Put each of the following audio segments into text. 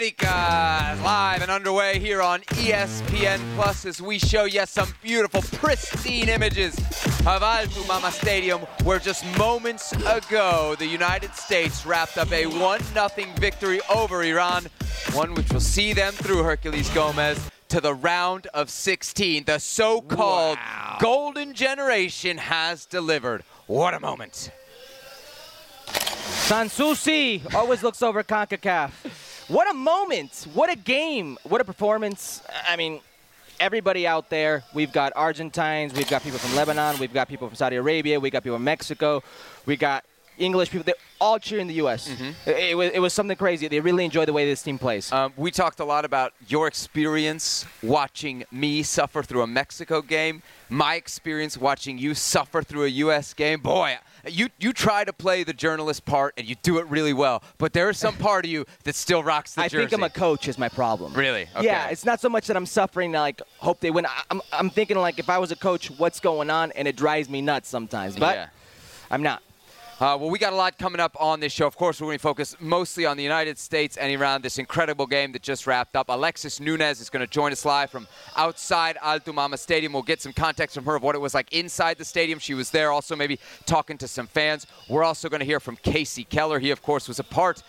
Américas, live and underway here on ESPN Plus as we show you some beautiful, pristine images of Altumama Stadium, where just moments ago the United States wrapped up a 1-0 victory over Iran, one which will see them through, Herculez Gomez, to the round of 16. The so-called golden generation has delivered. What a moment. Sanssouci always looks over CONCACAF. What a moment. What a game. What a performance. I mean, everybody out there, we've got Argentines, we've got people from Lebanon, we've got people from Saudi Arabia, we got people from Mexico, we got English people. They're all cheering the U.S. It was something crazy. They really enjoy the way this team plays. We talked a lot about your experience watching me suffer through a Mexico game, my experience watching you suffer through a U.S. game. Boy, you try to play the journalist part, and you do it really well. But there is some part of you that still rocks the jersey. I think I'm a coach is my problem. Really? Okay. Yeah, it's not so much that I'm suffering, like, hope they win. I'm thinking, like, if I was a coach, what's going on? And it drives me nuts sometimes. But I'm not. Well, we got a lot coming up on this show. Of course, we're going to focus mostly on the United States and Iran, this incredible game that just wrapped up. Alexis Nunez is going to join us live from outside Altumama Stadium. We'll get some context from her of what it was like inside the stadium. She was there also maybe talking to some fans. We're also going to hear from Casey Keller. He, of course, was a part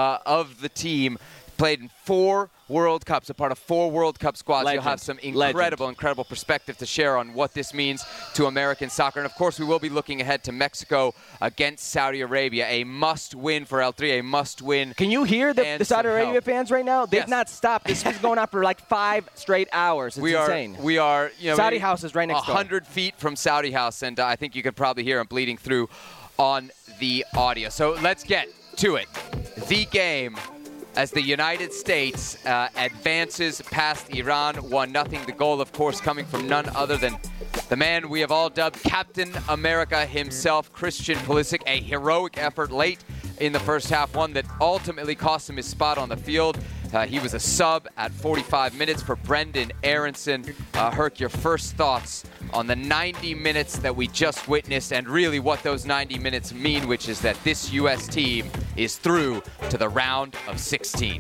of the team. Played in 4 World Cups, a part of 4 World Cup squads. Legend. You'll have some incredible perspective to share on what this means to American soccer. And, of course, we will be looking ahead to Mexico against Saudi Arabia. A must-win for El Tri, a must-win. Can you hear the Saudi Arabia fans right now? They've not stopped. This is going on for like 5 straight hours. It's insane. We are, Saudi House is right next door. 100 feet from Saudi House, and I think you could probably hear them bleeding through on the audio. So let's get to it. The game, as the United States advances past Iran 1-0. The goal, of course, coming from none other than the man we have all dubbed Captain America himself, Christian Pulisic. A heroic effort late in the first half, one that ultimately cost him his spot on the field. He was a sub at 45 minutes for Brendan Aronson. Herc, your first thoughts on the 90 minutes that we just witnessed and really what those 90 minutes mean, which is that this U.S. team is through to the round of 16.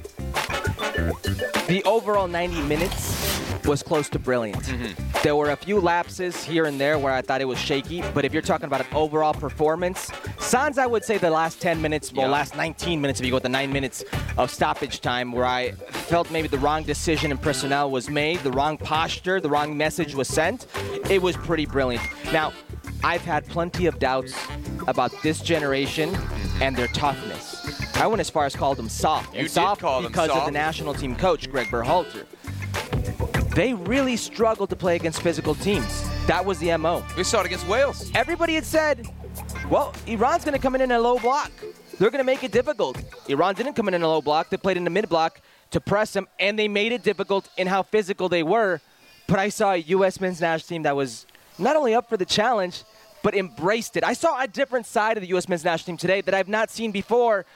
The overall 90 minutes was close to brilliant. There were a few lapses here and there where I thought it was shaky, but if you're talking about an overall performance, sans I would say the last 10 minutes, well, last 19 minutes if you go with the 9 minutes of stoppage time, where I felt maybe the wrong decision in personnel was made, the wrong posture, the wrong message was sent. It was pretty brilliant. Now, I've had plenty of doubts about this generation and their toughness. I went as far as called them soft. You did call them because soft. of the national team coach, Greg Berhalter. They really struggled to play against physical teams. That was the MO. We saw it against Wales. Everybody had said, well, Iran's going to come in a low block. They're going to make it difficult. Iran didn't come in a low block. They played in the mid block to press them, and they made it difficult in how physical they were. But I saw a U.S. men's national team that was not only up for the challenge, but embraced it. I saw a different side of the U.S. men's national team today that I've not seen before.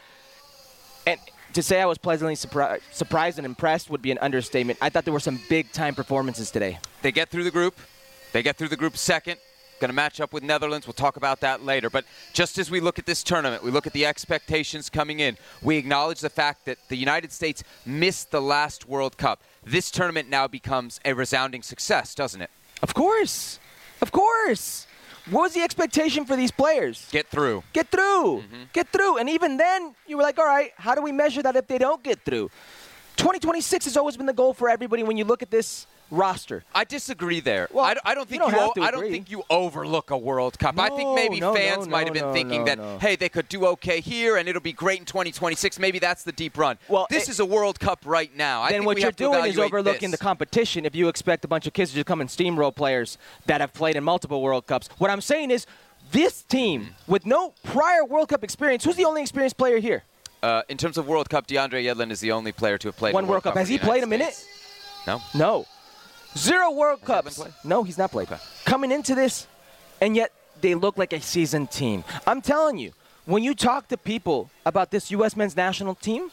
And to say I was pleasantly surprised and impressed would be an understatement. I thought there were some big-time performances today. They get through the group. They get through the group second. Going to match up with Netherlands. We'll talk about that later. But just as we look at this tournament, we look at the expectations coming in, we acknowledge the fact that the United States missed the last World Cup. This tournament now becomes a resounding success, doesn't it? Of course. Of course. What was the expectation for these players? Get through. Get through. Get through. And even then, you were like, all right, how do we measure that if they don't get through? 2026 has always been the goal for everybody when you look at this roster. I disagree there. Well, I don't think I don't think you overlook a World Cup. I think maybe fans might have been thinking that, hey, they could do okay here and it'll be great in 2026. Maybe that's the deep run. Well, this is a World Cup right now. Then what you're doing is overlooking the competition if you expect a bunch of kids to come and steamroll players that have played in multiple World Cups. What I'm saying is this team, with no prior World Cup experience, who's the only experienced player here? In terms of World Cup, DeAndre Yedlin is the only player to have played one World Cup. Has he played a minute? No. No. 0 World Cups. No, he's not played. Okay. Coming into this, and yet they look like a seasoned team. I'm telling you, when you talk to people about this U.S. men's national team,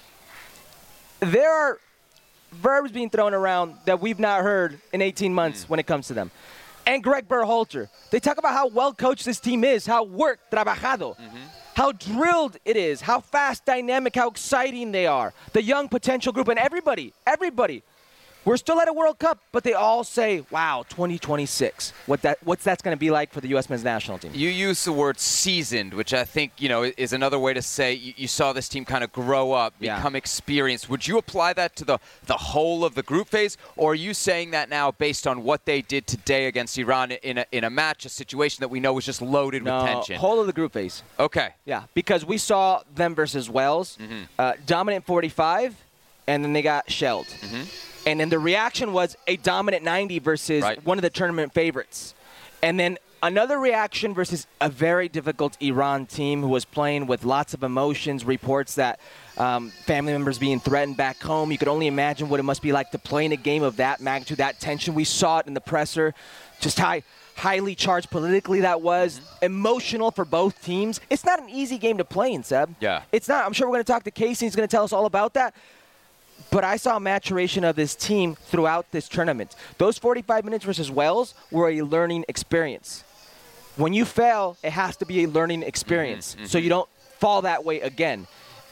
there are verbs being thrown around that we've not heard in 18 months when it comes to them. And Greg Berhalter, they talk about how well coached this team is, how work, trabajado. how drilled it is, how fast, dynamic, how exciting they are. The young potential group and everybody. We're still at a World Cup, but they all say, wow, 2026. What's that's going to be like for the U.S. men's national team? You use the word seasoned, which I think, is another way to say you saw this team kind of grow up, become experienced. Would you apply that to the whole of the group phase, or are you saying that now based on what they did today against Iran in a match, a situation that we know was just loaded with tension? Whole of the group phase. Okay. Yeah, because we saw them versus Wales, dominant 45, and then they got shelled. And then the reaction was a dominant 90 versus one of the tournament favorites. And then another reaction versus a very difficult Iran team who was playing with lots of emotions, reports that family members being threatened back home. You could only imagine what it must be like to play in a game of that magnitude, that tension. We saw it in the presser, just highly charged politically that was, emotional for both teams. It's not an easy game to play in, Seb. Yeah. It's not. I'm sure we're going to talk to Casey. He's going to tell us all about that. But I saw maturation of this team throughout this tournament. Those 45 minutes versus Wales were a learning experience. When you fail, it has to be a learning experience, so you don't fall that way again.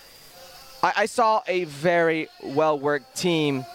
I saw a very well-worked team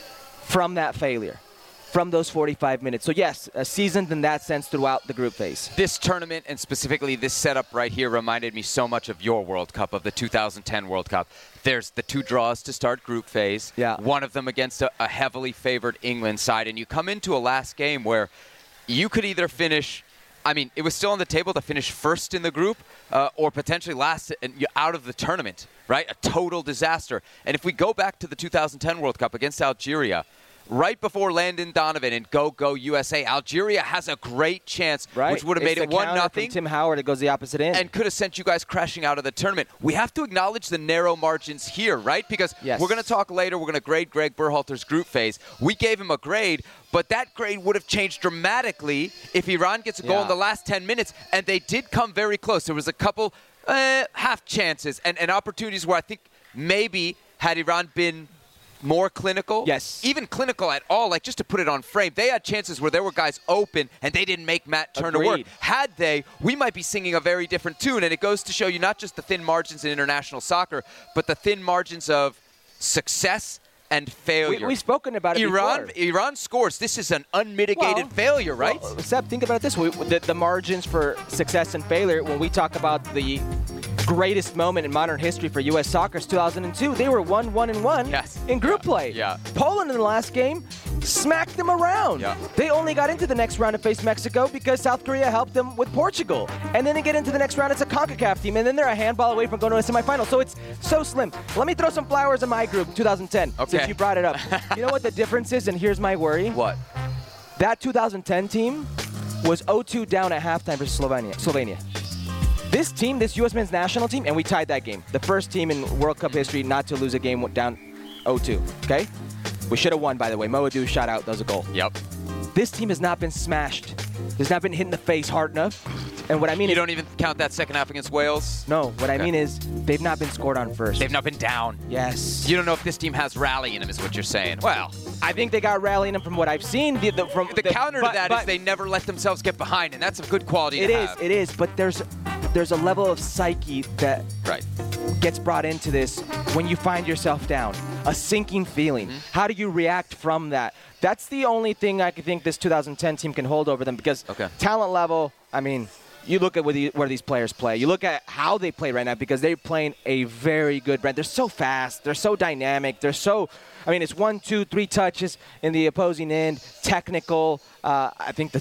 from that failure, from those 45 minutes. So, yes, seasoned in that sense throughout the group phase. This tournament, and specifically this setup right here, reminded me so much of your World Cup, of the 2010 World Cup. There's the 2 draws to start group phase, one of them against a heavily favored England side, and you come into a last game where you could either finish, it was still on the table to finish first in the group or potentially last and out of the tournament, right? A total disaster. And if we go back to the 2010 World Cup against Algeria, right before Landon Donovan and Go USA, Algeria has a great chance, which would have made it 1-0. Tim Howard, it goes the opposite end. And could have sent you guys crashing out of the tournament. We have to acknowledge the narrow margins here, right? Because we're going to talk later, we're going to grade Greg Berhalter's group phase. We gave him a grade, but that grade would have changed dramatically if Iran gets a goal in the last 10 minutes, and they did come very close. There was a couple half chances and opportunities where I think maybe had Iran been more clinical, even clinical at all, like just to put it on frame, they had chances where there were guys open and they didn't make Matt Turner work. Had they, we might be singing a very different tune, and it goes to show you not just the thin margins in international soccer, but the thin margins of success and failure. We've spoken about it before. Iran scores. This is an unmitigated failure, right? Well, Seb, think about it this way. The margins for success and failure, when we talk about the greatest moment in modern history for U.S. soccer is 2002. They were 1-1-1 in group play. Poland in the last game smacked them around. They only got into the next round to face Mexico because South Korea helped them with Portugal. And then they get into the next round, it's a CONCACAF team, and then they're a handball away from going to a semifinal. So it's so slim. Let me throw some flowers in my group, 2010, since you brought it up. You know what the difference is, and here's my worry? What? That 2010 team was 0-2 down at halftime versus Slovenia. This team, this U.S. men's national team, and we tied that game. The first team in World Cup history not to lose a game down 0-2, okay? We should have won, by the way. Mo Adu shot out, that was a goal. This team has not been smashed. Has not been hit in the face hard enough. And what I mean You don't even count that second half against Wales? No, what I mean is they've not been scored on first. They've not been down. Yes. You don't know if this team has rally in them is what you're saying. Well, I think they got rally in them from what I've seen. The counter to that is they never let themselves get behind, and that's a good quality to have. It is, but there's a level of psyche that gets brought into this when you find yourself down. A sinking feeling. How do you react from that? That's the only thing I think this 2010 team can hold over them, because talent level, you look at where these players play. You look at how they play right now, because they're playing a very good brand. They're so fast. They're so dynamic. They're so, it's 1, 2, 3 touches in the opposing end, technical. I think the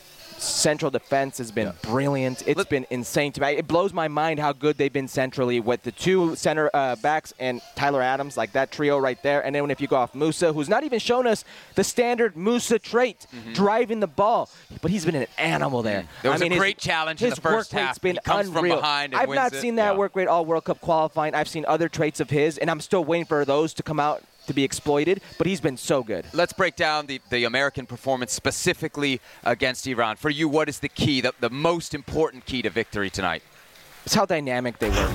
central defense has been brilliant. It's been insane to me. It blows my mind how good they've been centrally with the 2 center backs and Tyler Adams, like that trio right there. And then if you go off Musa, who's not even shown us the standard Musa trait, driving the ball, but he's been an animal there. There was a great challenge in the first half. His work rate's been he comes unreal. From behind and I've not seen that work rate all World Cup qualifying. I've seen other traits of his, and I'm still waiting for those to come out to be exploited, but he's been so good. Let's break down the American performance specifically against Iran. For you, what is the key, the most important key to victory tonight? It's how dynamic they were.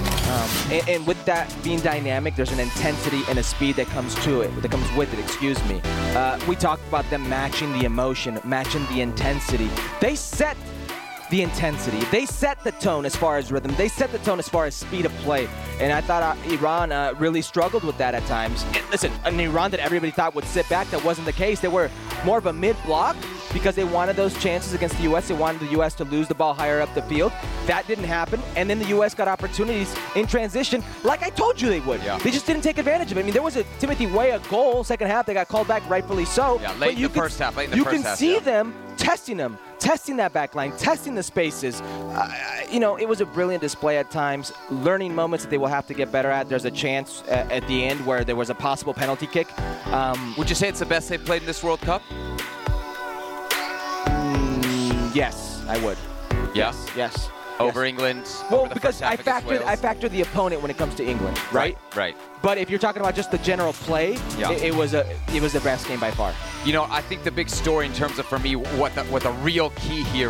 And with that being dynamic, there's an intensity and a speed that comes with it. We talked about them matching the emotion, matching the intensity. They set the intensity. They set the tone as far as rhythm. They set the tone as far as speed of play. And I thought Iran really struggled with that at times. And listen, an Iran that everybody thought would sit back, that wasn't the case. They were more of a mid-block because they wanted those chances against the U.S. They wanted the U.S. to lose the ball higher up the field. That didn't happen. And then the U.S. got opportunities in transition like I told you they would. Yeah. They just didn't take advantage of it. I mean, there was a Timothy Weah goal, second half. They got called back, rightfully so. Yeah, late in the first half. You can see them testing that back line, testing the spaces. It was a brilliant display at times, learning moments that they will have to get better at. There's a chance at the end where there was a possible penalty kick. Would you say it's the best they've played in this World Cup? Yes, I would. Yeah? Yes. Over England? Well, over the because first half against Wales? I factor the opponent when it comes to England, right? Right. But if you're talking about just the general play, Yeah. it was the best game by far. You know, I think the big story in terms of, for me, what the real key here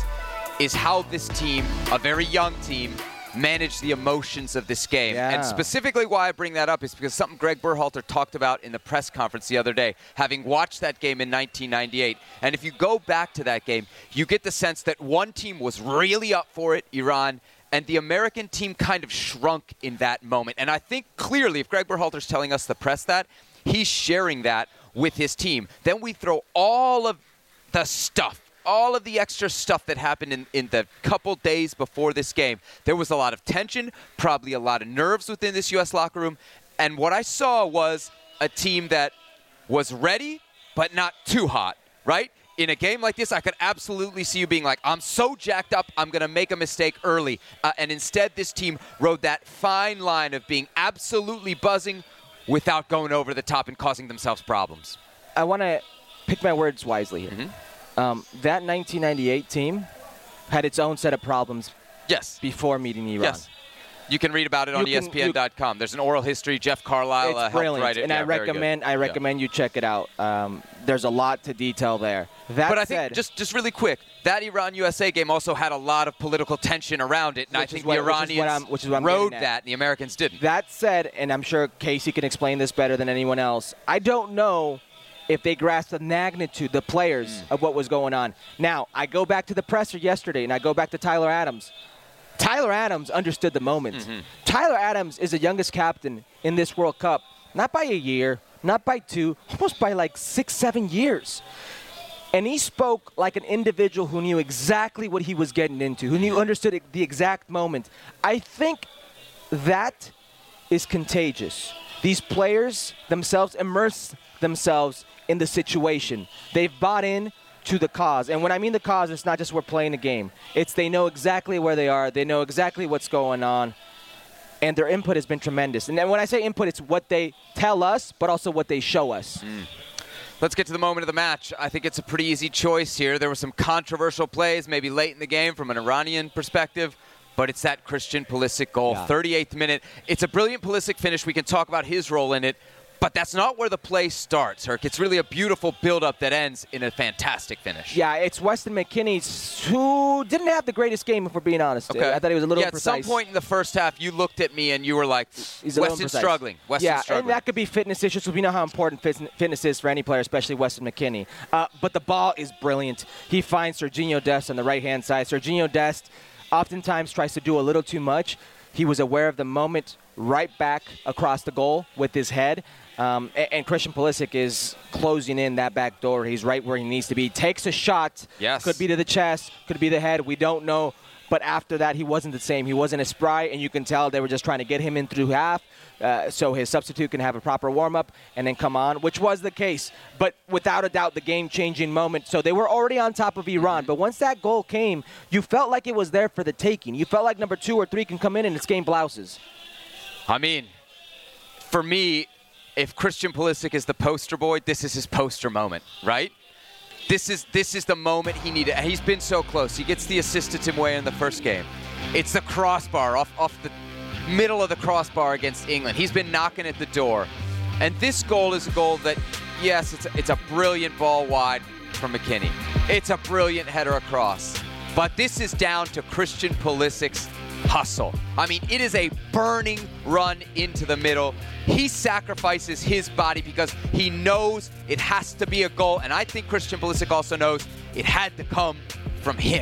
is how this team, a very young team, managed the emotions of this game. Yeah. And specifically why I bring that up is because something Greg Berhalter talked about in the press conference the other day, having watched that game in 1998. And if you go back to that game, you get the sense that one team was really up for it, Iran, and the American team kind of shrunk in that moment. And I think clearly, if Greg Berhalter's telling us the press that, he's sharing that with his team. Then we throw all of the stuff, all of the extra stuff that happened in the couple days before this game. There was a lot of tension, probably a lot of nerves within this U.S. locker room. And what I saw was a team that was ready, but not too hot, right? In a game like this, I could absolutely see you being like, I'm so jacked up, I'm going to make a mistake early. And instead, this team rode that fine line of being absolutely buzzing without going over the top and causing themselves problems. I want to pick my words wisely here. Mm-hmm. That 1998 team had its own set of problems Yes. before meeting Iran. Yes. You can read about it on ESPN.com. There's an oral history. Jeff Carlisle It's helped brilliant, write it. and Yeah, I recommend you check it out. There's a lot to detail there. But I think, just really quick, that Iran-USA game also had a lot of political tension around it, and I think the Iranians rode that, and the Americans didn't. That said, and I'm sure Casey can explain this better than anyone else, I don't know if they grasped the magnitude, the players, of what was going on. Now, I go back to the presser yesterday, and I go back to Tyler Adams. Tyler Adams understood the moment. Mm-hmm. Tyler Adams is the youngest captain in this World Cup, not by a year, not by 2, almost by like 6-7 years. And he spoke like an individual who knew exactly what he was getting into, who understood the exact moment. I think that is contagious. These players themselves immerse themselves in the situation. They've bought in to the cause. And when I mean the cause, it's not just we're playing a game. It's they know exactly where they are. They know exactly what's going on. And their input has been tremendous. And then when I say input, it's what they tell us, but also what they show us. Let's get to the moment of the match. I think it's a pretty easy choice here. There were some controversial plays, maybe late in the game from an Iranian perspective, but it's that Christian Pulisic goal, 38th minute. It's a brilliant Pulisic finish. We can talk about his role in it. But that's not where the play starts, Herc. It's really a beautiful build-up that ends in a fantastic finish. Yeah, it's Weston McKennie, who didn't have the greatest game, if we're being honest. Okay. I thought he was a little imprecise. At some point in the first half, you looked at me and you were like, Weston's struggling. Yeah, and that could be fitness issues, because we know how important fitness is for any player, especially Weston McKennie. But the ball is brilliant. He finds Serginho Dest on the right-hand side. Serginho Dest oftentimes tries to do a little too much. He was aware of the moment, right back across the goal with his head. And Christian Pulisic is closing in that back door. He's right where he needs to be. Takes a shot. Yes. Could be to the chest. Could be the head. We don't know. But after that, he wasn't the same. He wasn't as spry, and you can tell they were just trying to get him in through half so his substitute can have a proper warm-up and then come on, which was the case. But without a doubt, the game-changing moment. So they were already on top of Iran. But once that goal came, you felt like it was there for the taking. You felt like number 2 or 3 can come in and it's game blouses. I mean, for me, if Christian Pulisic is the poster boy, this is his poster moment, right? This is the moment he needed. He's been so close. He gets the assist to Tim Weah in the first game. It's the crossbar off the middle of the crossbar against England. He's been knocking at the door. And this goal is a goal that, yes, it's a brilliant ball wide from McKennie. It's a brilliant header across. But this is down to Christian Pulisic's hustle. I mean, it is a burning run into the middle. He sacrifices his body because he knows it has to be a goal, and I think Christian Pulisic also knows it had to come from him.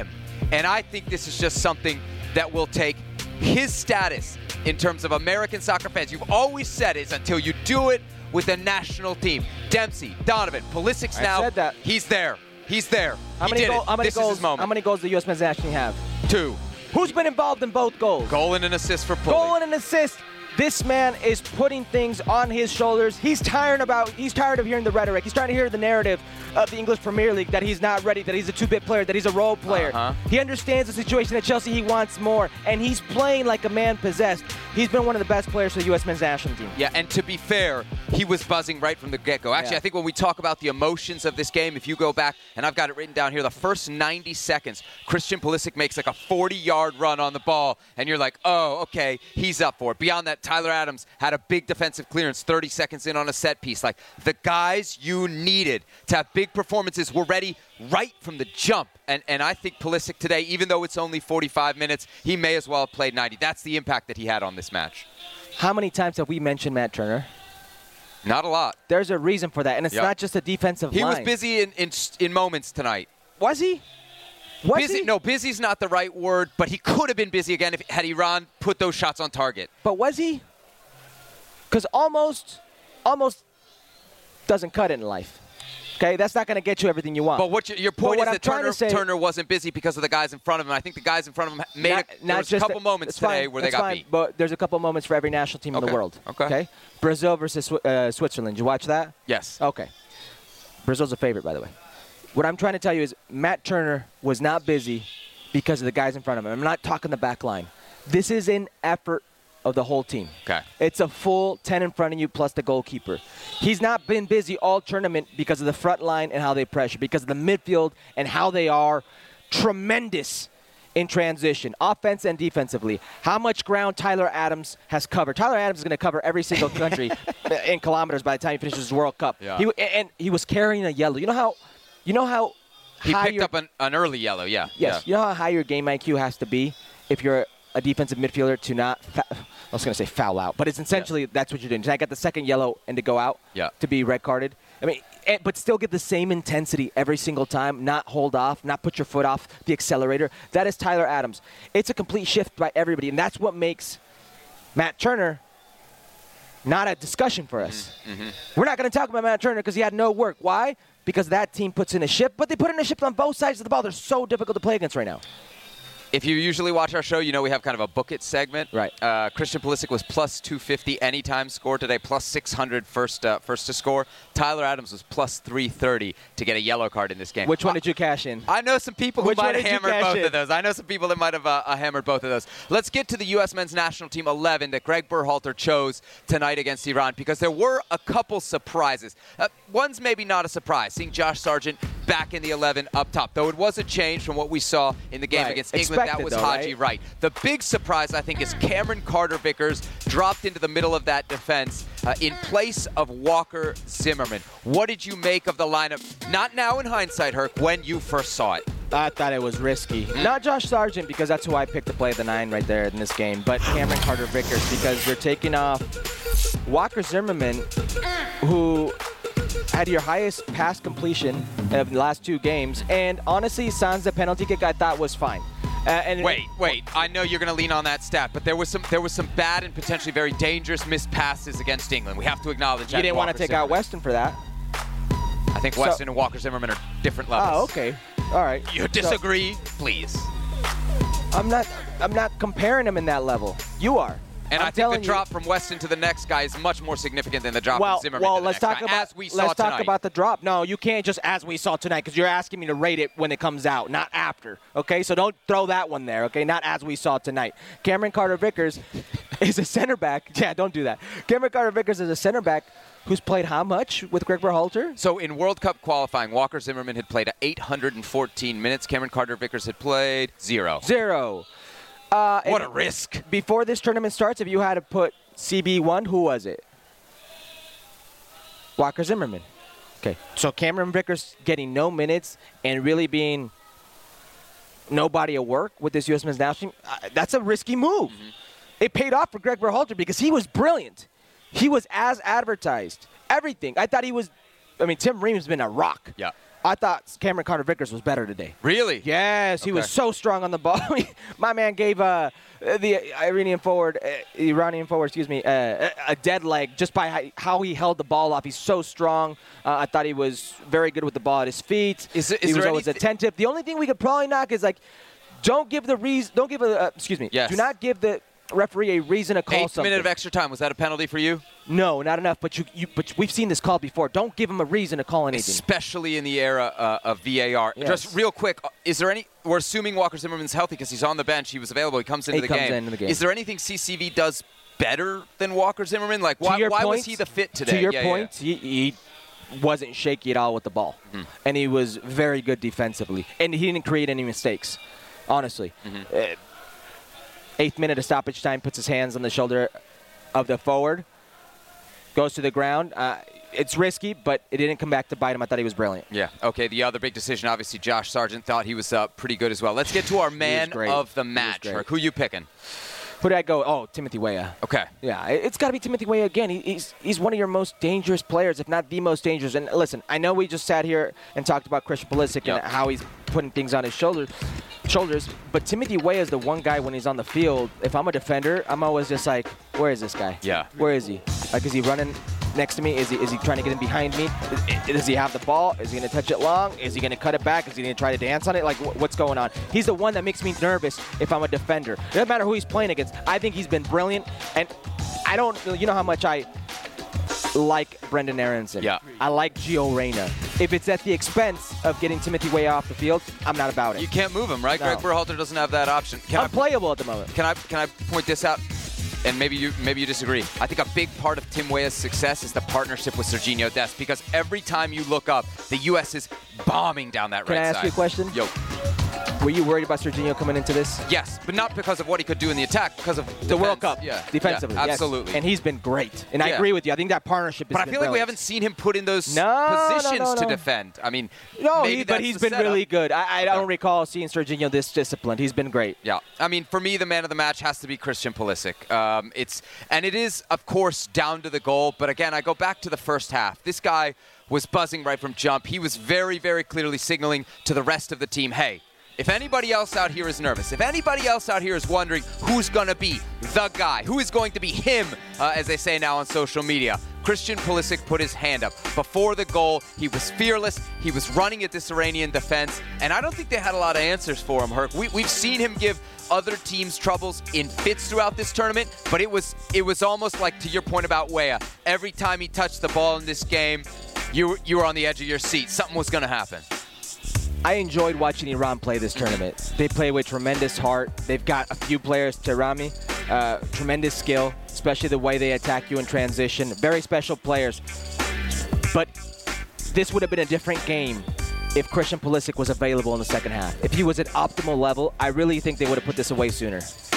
And I think this is just something that will take his status in terms of American soccer fans. You've always said it's until you do it with a national team. Dempsey, Donovan, Pulisic's now. said that. He's there. He's there. How He many, did it. how many This goals? is his moment. How many goals the U.S. men's national team have? 2. Who's been involved in both goals? Goal and an assist for Pulic. Goal and an assist. This man is putting things on his shoulders. He's tired of hearing the rhetoric. He's trying to hear the narrative of the English Premier League that he's not ready, that he's a two-bit player, that he's a role player. He understands the situation at Chelsea. He wants more, and he's playing like a man possessed. He's been one of the best players for the U.S. men's national team. Yeah, and to be fair, he was buzzing right from the get-go. Actually, Yeah. I think when we talk about the emotions of this game, if you go back, and I've got it written down here, the first 90 seconds, Christian Pulisic makes like a 40-yard run on the ball, and you're like, oh, okay, he's up for it. Beyond that, Tyler Adams had a big defensive clearance 30 seconds in on a set piece. Like, the guys you needed to have big performances were ready right from the jump. And I think Pulisic today, even though it's only 45 minutes, he may as well have played 90. That's the impact that he had on this match. How many times have we mentioned Matt Turner? Not a lot. There's a reason for that, and it's not just a defensive He line. was busy in moments tonight. Was he? Was Busy? he? No, busy's not the right word, but he could have been busy again had Iran put those shots on target. But was he? Because almost doesn't cut it in life. Okay, that's not going to get you everything you want. But what your point what is I'm that trying to say- Turner wasn't busy because of the guys in front of him. I think the guys in front of him made there was a couple moments today where they got beat. But there's a couple moments for every national team in the Okay, world. okay. Brazil versus Switzerland. Did you watch that? Yes. Okay. Brazil's a favorite, by the way. What I'm trying to tell you is Matt Turner was not busy because of the guys in front of him. I'm not talking the back line. This is an effort of the whole team. Okay. It's a full 10 in front of you plus the goalkeeper. He's not been busy all tournament because of the front line and how they pressure, because of the midfield and how they are tremendous in transition, offense and defensively. How much ground Tyler Adams has covered. Tyler Adams is going to cover every single country in kilometers by the time he finishes his World Cup. Yeah. And he was carrying a yellow. You know how He high picked up an early yellow, yeah. Yes. Yeah. You know how high your game IQ has to be if you're a defensive midfielder to not I was going to say foul out, but it's essentially that's what you're doing. I got the second yellow and to go out to be red carded. I mean, but still get the same intensity every single time, not hold off, not put your foot off the accelerator. That is Tyler Adams. It's a complete shift by everybody, and that's what makes Matt Turner not a discussion for us. We're not going to talk about Matt Turner because he had no work. Why? Because that team puts in a shift, but they put in a shift on both sides of the ball. They're so difficult to play against right now. If you usually watch our show, you know we have kind of a book it segment. Right. Christian Pulisic was plus 250 anytime score today, plus 600 first to score. Tyler Adams was plus 330 to get a yellow card in this game. Which one did you cash in? I know some people who Which one might have did you hammered cash both in? of those. I know some people that might have hammered both of those. Let's get to the U.S. men's national team 11 that Greg Berhalter chose tonight against Iran because there were a couple surprises. One's maybe not a surprise, seeing Josh Sargent back in the 11 up top, though it was a change from what we saw in the game against England. That was Haji Wright. The big surprise, I think, is Cameron Carter-Vickers dropped into the middle of that defense in place of Walker Zimmerman. What did you make of the lineup? Not now in hindsight, Herc, when you first saw it. I thought it was risky. Not Josh Sargent, because that's who I picked to play the 9 right there in this game, but Cameron Carter-Vickers, because you're taking off Walker Zimmerman, who had your highest pass completion of the last 2 games, and honestly, Sanza penalty kick I thought was fine. Wait. I know you're going to lean on that stat, but there was some bad and potentially very dangerous missed passes against England. We have to acknowledge that. You didn't want to take out Weston for that. I think Weston and Walker Zimmerman are different levels. Oh, okay. All right. You disagree, please. I'm not comparing them in that level. You are. And I think the drop from Weston to the next guy is much more significant than the drop from Zimmerman to the next guy, as we saw tonight. Let's talk about the drop. No, you can't just as we saw tonight because you're asking me to rate it when it comes out, not after. Okay, so don't throw that one there. Okay, not as we saw tonight. Cameron Carter-Vickers is a center back. Yeah, don't do that. Cameron Carter-Vickers is a center back who's played how much with Greg Berhalter? So in World Cup qualifying, Walker Zimmerman had played 814 minutes. Cameron Carter-Vickers had played 0. What a risk. Before this tournament starts, if you had to put CB1, who was it? Walker Zimmerman. Okay. So Cameron Vickers getting no minutes and really being nobody at work with this U.S. men's national team, that's a risky move. It paid off for Greg Berhalter because he was brilliant. He was as advertised. Everything. I thought he was – Tim Ream's been a rock. Yeah. I thought Cameron Carter-Vickers was better today. Really? Yes, he was so strong on the ball. My man gave the Iranian forward, a dead leg just by how he held the ball off. He's so strong. I thought he was very good with the ball at his feet. He was always attentive. The only thing we could probably knock is do not give the referee a reason to call something. 8th minute of extra time. Was that a penalty for you? No, not enough. But we've seen this call before. Don't give him a reason to call anything. Especially in the era of VAR. Yes. Just real quick, is there any? We're assuming Walker Zimmerman's healthy because he's on the bench. He was available. He comes into the game. Is there anything CCV does better than Walker Zimmerman? Like why was he the fit today? To your point, he wasn't shaky at all with the ball, and he was very good defensively, and he didn't create any mistakes. Honestly. 8th minute of stoppage time, puts his hands on the shoulder of the forward, goes to the ground. It's risky, but it didn't come back to bite him. I thought he was brilliant. Yeah. Okay, the other big decision, obviously, Josh Sargent thought he was pretty good as well. Let's get to our man of the match. Who you picking? Who did I go? Oh, Timothy Weah. Okay. Yeah, it's got to be Timothy Weah again. He's one of your most dangerous players, if not the most dangerous. And listen, I know we just sat here and talked about Christian Pulisic and how he's putting things on his shoulders, but Timothy Weah is the one guy when he's on the field. If I'm a defender, I'm always just like, where is this guy? Yeah. Where is he? Like, is he running next to me? Is he trying to get in behind me? Does he have the ball? Is he going to touch it long? Is he going to cut it back? Is he going to try to dance on it? Like, what's going on? He's the one that makes me nervous if I'm a defender. It doesn't matter who he's playing against. I think he's been brilliant. And you know how much I like Brendan Aronson. Yeah. I like Gio Reyna. If it's at the expense of getting Timothy Weah off the field, I'm not about it. You can't move him, right? No. Greg Berhalter doesn't have that option. Unplayable at the moment. Can I point this out? And maybe you disagree. I think a big part of Tim Weah's success is the partnership with Serginho Dest, because every time you look up, the U.S. is bombing down that right side. Can I ask you a question? Yo. Were you worried about Serginho coming into this? Yes, but not because of what he could do in the attack, because of the World Cup, Yeah, defensively. absolutely. Yes. And he's been great. And I agree with you. I think that partnership has been But I feel like we haven't seen him put in those positions to defend. I mean, but he's been really good. I don't recall seeing Serginho this disciplined. He's been great. Yeah. I mean, for me, the man of the match has to be Christian Pulisic. It is, of course, down to the goal. But again, I go back to the first half. This guy was buzzing right from jump. He was very, very clearly signaling to the rest of the team, hey, if anybody else out here is nervous, if anybody else out here is wondering who's going to be the guy, who is going to be him, as they say now on social media, Christian Pulisic put his hand up. Before the goal, he was fearless. He was running at this Iranian defense, and I don't think they had a lot of answers for him, Herc. We've seen him give other teams troubles in fits throughout this tournament, but it was almost like, to your point about Weah, every time he touched the ball in this game, you were on the edge of your seat. Something was going to happen. I enjoyed watching Iran play this tournament. They play with tremendous heart. They've got a few players, Tehrami, tremendous skill, especially the way they attack you in transition. Very special players. But this would have been a different game if Christian Pulisic was available in the second half. If he was at optimal level, I really think they would have put this away sooner.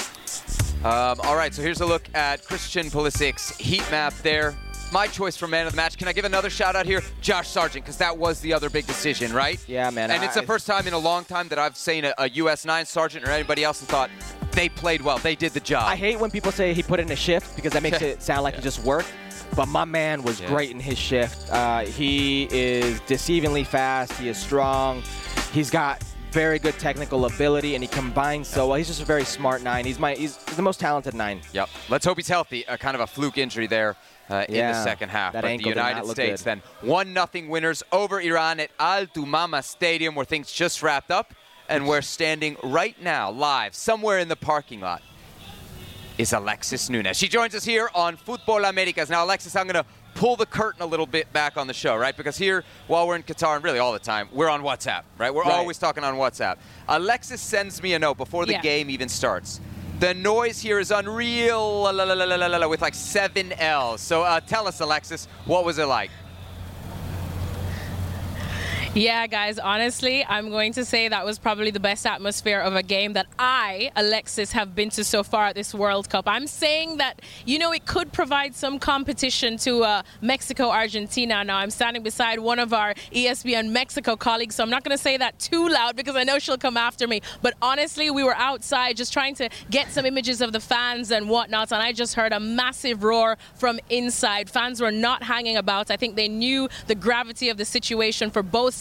All right, so here's a look at Christian Pulisic's heat map there. My choice for man of the match. Can I give another shout out here? Josh Sargent, because that was the other big decision, right? Yeah, man. And it's the first time in a long time that I've seen a US 9 Sargent or anybody else and thought they played well. They did the job. I hate when people say he put in a shift because that makes it sound like he just worked. But my man was great in his shift. He is deceivingly fast. He is strong. He's got very good technical ability, and he combines so well. He's just a very smart 9. He's the most talented 9. Yep. Let's hope he's healthy. Kind of a fluke injury there. In the second half. But the United States then 1-0 winners over Iran at Al Thumama Stadium, where things just wrapped up, and we're standing right now live somewhere in the parking lot is Alexis Nunes. She joins us here on Futbol Americas. Now, Alexis, I'm going to pull the curtain a little bit back on the show, right? Because here, while we're in Qatar, and really all the time, we're on WhatsApp, right? We're always talking on WhatsApp. Alexis sends me a note before the game even starts. The noise here is unreal, with like 7 L's. So tell us, Alexis, what was it like? Yeah, guys, honestly, I'm going to say that was probably the best atmosphere of a game that I, Alexis, have been to so far at this World Cup. I'm saying that, it could provide some competition to Mexico-Argentina. Now, I'm standing beside one of our ESPN Mexico colleagues, so I'm not going to say that too loud because I know she'll come after me. But honestly, we were outside just trying to get some images of the fans and whatnot, and I just heard a massive roar from inside. Fans were not hanging about. I think they knew the gravity of the situation for both sides.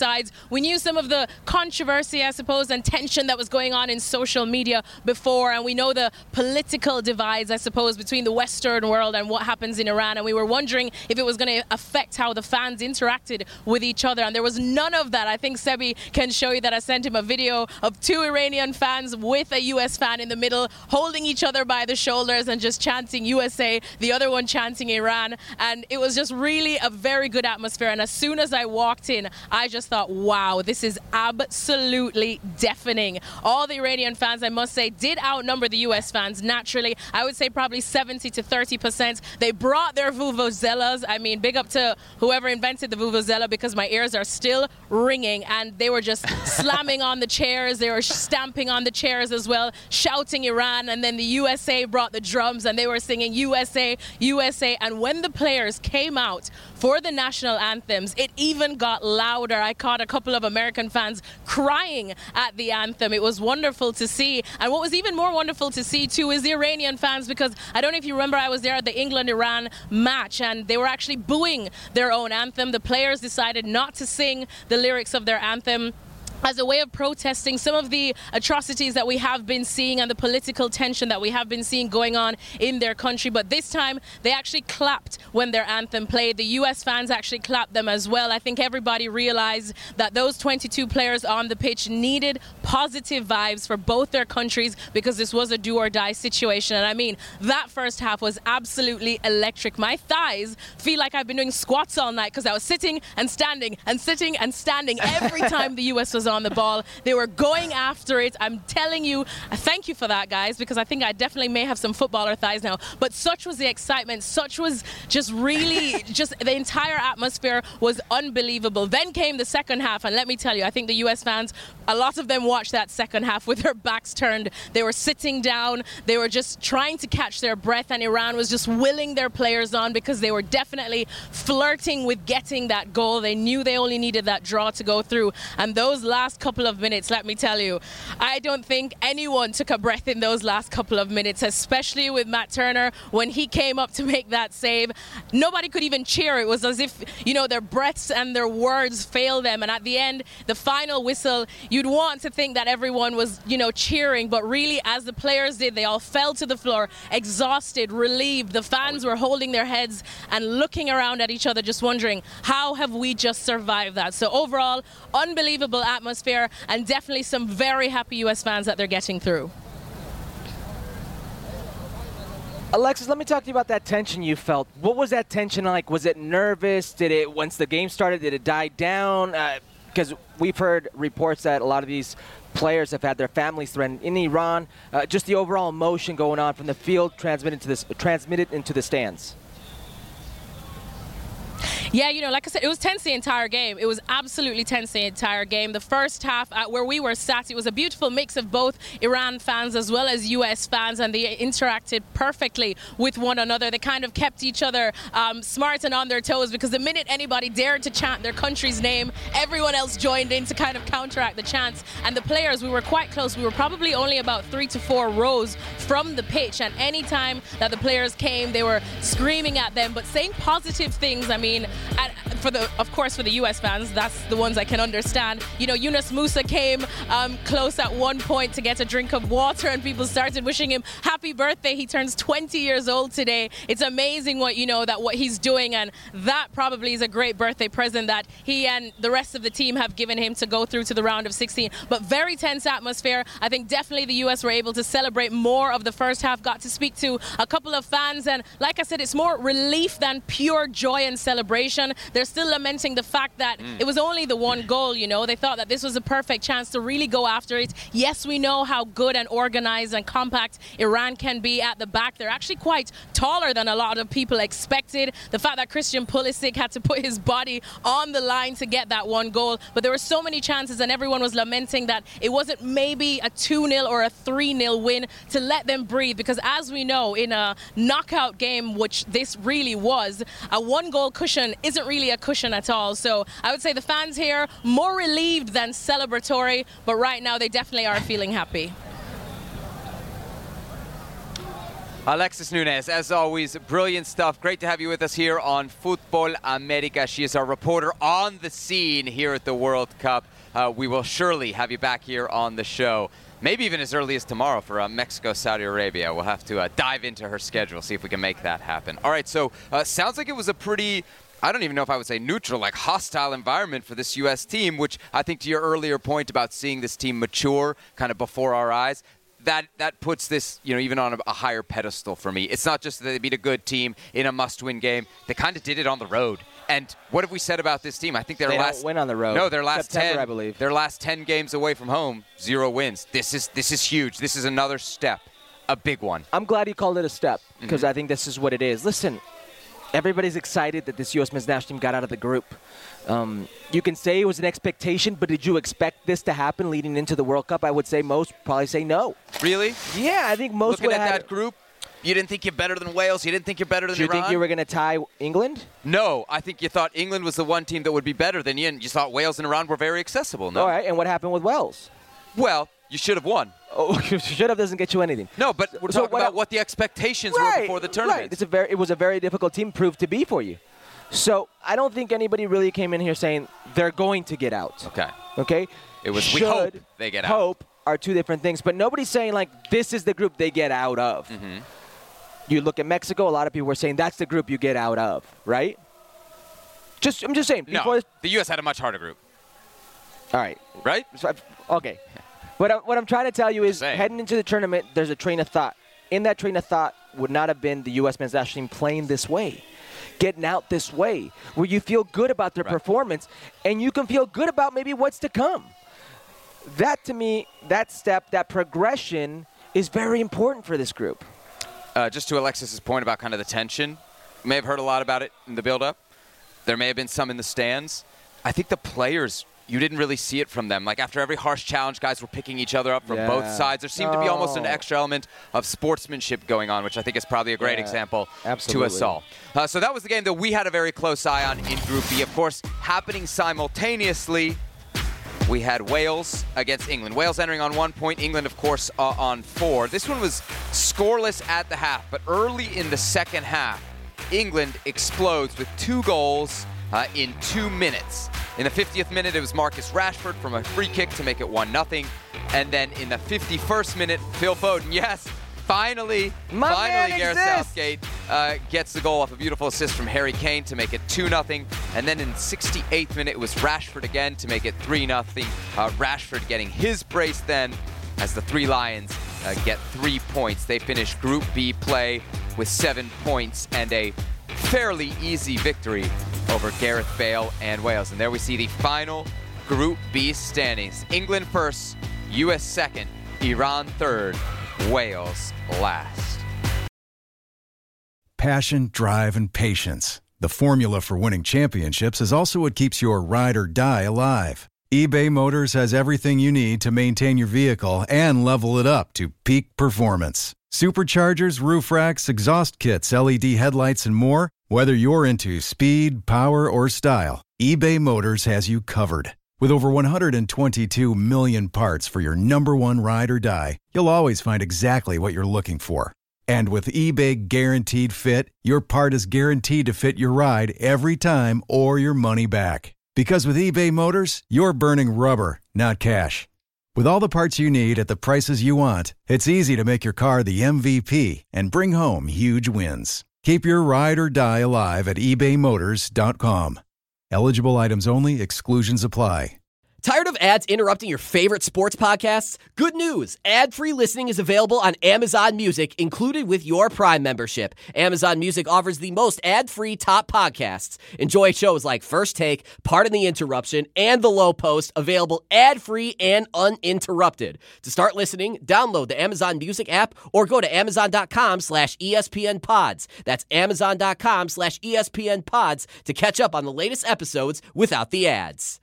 sides. We knew some of the controversy, I suppose, and tension that was going on in social media before, and we know the political divides, I suppose, between the Western world and what happens in Iran, and we were wondering if it was going to affect how the fans interacted with each other, and there was none of that. I think Sebi can show you that I sent him a video of 2 Iranian fans with a US fan in the middle, holding each other by the shoulders and just chanting USA, the other one chanting Iran, and it was just really a very good atmosphere. And as soon as I walked in, I just thought, wow, this is absolutely deafening. All the Iranian fans, I must say, did outnumber the US fans naturally. I would say probably 70 to 30%. They brought their vuvuzelas. I mean, big up to whoever invented the vuvuzela, because my ears are still ringing, and they were just slamming on the chairs. They were stamping on the chairs as well, shouting Iran, and then the USA brought the drums and they were singing USA, USA. And when the players came out for the national anthems, it even got louder. I caught a couple of American fans crying at the anthem. It was wonderful to see. And what was even more wonderful to see too is the Iranian fans, because I don't know if you remember, I was there at the England-Iran match and they were actually booing their own anthem. The players decided not to sing the lyrics of their anthem as a way of protesting some of the atrocities that we have been seeing and the political tension that we have been seeing going on in their country. But this time, they actually clapped when their anthem played. The US fans actually clapped them as well. I think everybody realized that those 22 players on the pitch needed positive vibes for both their countries, because this was a do-or-die situation. And I mean, that first half was absolutely electric. My thighs feel like I've been doing squats all night, because I was sitting and standing and sitting and standing every time the US was on the ball. They were going after it. I'm telling you, thank you for that, guys, because I think I definitely may have some footballer thighs now. But such was the excitement, such was just really, just the entire atmosphere was unbelievable. Then came the second half, and let me tell you, I think the US fans, a lot of them watched that second half with their backs turned. They were sitting down, they were just trying to catch their breath, and Iran was just willing their players on, because they were definitely flirting with getting that goal. They knew they only needed that draw to go through, and those last couple of minutes, let me tell you, I don't think anyone took a breath in those last couple of minutes, especially with Matt Turner when he came up to make that save. Nobody could even cheer. It was as if, you know, their breaths and their words failed them. And at the end, the final whistle, you'd want to think that everyone was, you know, cheering, but really, as the players did, they all fell to the floor, exhausted, relieved. The fans were holding their heads and looking around at each other, just wondering, how have we just survived that? So overall, unbelievable atmosphere, and definitely some very happy US fans that they're getting through. Alexis, let me talk to you about that tension you felt. What was that tension like? Was it nervous? Did it, once the game started, did it die down? Because we've heard reports that a lot of these players have had their families threatened in Iran. Just the overall emotion going on from the field transmitted into the stands. Yeah, you know, like I said, it was tense the entire game. It was absolutely tense the entire game. The first half, where we were sat, it was a beautiful mix of both Iran fans as well as US fans, and they interacted perfectly with one another. They kind of kept each other smart and on their toes, because the minute anybody dared to chant their country's name, everyone else joined in to kind of counteract the chants. And the players, we were quite close. We were probably only about 3 to 4 rows from the pitch, and any time that the players came, they were screaming at them, but saying positive things. I mean, of course, for the US fans, that's the ones I can understand. You know, Yunus Musa came close at one point to get a drink of water, and people started wishing him happy birthday. He turns 20 years old today. It's amazing what he's doing, and that probably is a great birthday present that he and the rest of the team have given him to go through to the round of 16. But very tense atmosphere. I think definitely the US were able to celebrate more of the first half. Got to speak to a couple of fans, and like I said, it's more relief than pure joy and celebration. They're still lamenting the fact that it was only the one goal, you know. They thought that this was a perfect chance to really go after it. Yes, we know how good and organized and compact Iran can be at the back. They're actually quite taller than a lot of people expected. The fact that Christian Pulisic had to put his body on the line to get that one goal. But there were so many chances, and everyone was lamenting that it wasn't maybe a 2-0 or a 3-0 win to let them breathe. Because as we know, in a knockout game, which this really was, a one-goal cushion isn't really a cushion at all. So I would say the fans here, more relieved than celebratory, but right now they definitely are feeling happy. Alexis Nunes, as always, brilliant stuff. Great to have you with us here on Futbol America. She is our reporter on the scene here at the World Cup. We will surely have you back here on the show, maybe even as early as tomorrow for Mexico-Saudi Arabia. We'll have to dive into her schedule, see if we can make that happen. All right, so sounds like it was a pretty, I don't even know if I would say neutral, like hostile environment for this U.S. team, which I think to your earlier point about seeing this team mature kind of before our eyes, that puts this, even on a higher pedestal for me. It's not just that they beat a good team in a must-win game. They kind of did it on the road. And what have we said about this team? I think they don't win on the road. No, their last September, 10, I believe. Their last 10 games away from home, 0 wins. This is huge. This is another step, a big one. I'm glad you called it a step because I think this is what it is. Listen, everybody's excited that this U.S. men's national team got out of the group. You can say it was an expectation, but did you expect this to happen leading into the World Cup? I would say most probably say no. Really? Yeah, I think most would have. Looking at that group, you didn't think you're better than Wales? You didn't think you're better than Iran? Do you think you were going to tie England? No, I think you thought England was the one team that would be better than you, and you thought Wales and Iran were very accessible. No? All right, and what happened with Wales? Well, you should have won. Oh, should have doesn't get you anything. No, but we're talking about what the expectations were before the tournament. Right. It was a very difficult team proved to be for you. So I don't think anybody really came in here saying they're going to get out. Okay? It was we hope they get out. Hope are two different things, but nobody's saying like this is the group they get out of. Mm-hmm. You look at Mexico, a lot of people were saying that's the group you get out of, right? I'm just saying. No, the U.S. had a much harder group. All right. Right? Okay. What I'm trying to tell you is heading into the tournament, there's a train of thought. In that train of thought would not have been the U.S. men's national team playing this way, getting out this way, where you feel good about their performance and you can feel good about maybe what's to come. That, to me, that step, that progression is very important for this group. Just to Alexis's point about kind of the tension, you may have heard a lot about it in the build-up. There may have been some in the stands. I think the players, you didn't really see it from them. Like after every harsh challenge, guys were picking each other up from both sides. There seemed to be almost an extra element of sportsmanship going on, which I think is probably a great example to us all. So that was the game that we had a very close eye on in Group B. Of course, happening simultaneously, we had Wales against England. Wales entering on 1 point, England, of course, on 4. This one was scoreless at the half, but early in the second half, England explodes with 2 goals in 2 minutes. In the 50th minute, it was Marcus Rashford from a free kick to make it 1-0. And then in the 51st minute, Phil Foden, finally, Gareth Southgate gets the goal off a beautiful assist from Harry Kane to make it 2-0. And then in the 68th minute, it was Rashford again to make it 3-0. Rashford getting his brace then as the Three Lions get 3 points. They finish Group B play with 7 points and a fairly easy victory over Gareth Bale and Wales. And there we see the final Group B standings. England first, U.S. second, Iran third, Wales last. Passion, drive, and patience. The formula for winning championships is also what keeps your ride or die alive. eBay Motors has everything you need to maintain your vehicle and level it up to peak performance. Superchargers, roof racks, exhaust kits, LED headlights, and more. Whether you're into speed, power, or style, eBay Motors has you covered. With over 122 million parts for your number one ride or die, you'll always find exactly what you're looking for. And with eBay Guaranteed Fit, your part is guaranteed to fit your ride every time or your money back. Because with eBay Motors, you're burning rubber, not cash. With all the parts you need at the prices you want, it's easy to make your car the MVP and bring home huge wins. Keep your ride or die alive at ebaymotors.com. Eligible items only. Exclusions apply. Tired of ads interrupting your favorite sports podcasts? Good news! Ad-free listening is available on Amazon Music, included with your Prime membership. Amazon Music offers the most ad-free top podcasts. Enjoy shows like First Take, Pardon the Interruption, and The Low Post, available ad-free and uninterrupted. To start listening, download the Amazon Music app or go to amazon.com/ESPNpods. That's amazon.com/ESPNpods to catch up on the latest episodes without the ads.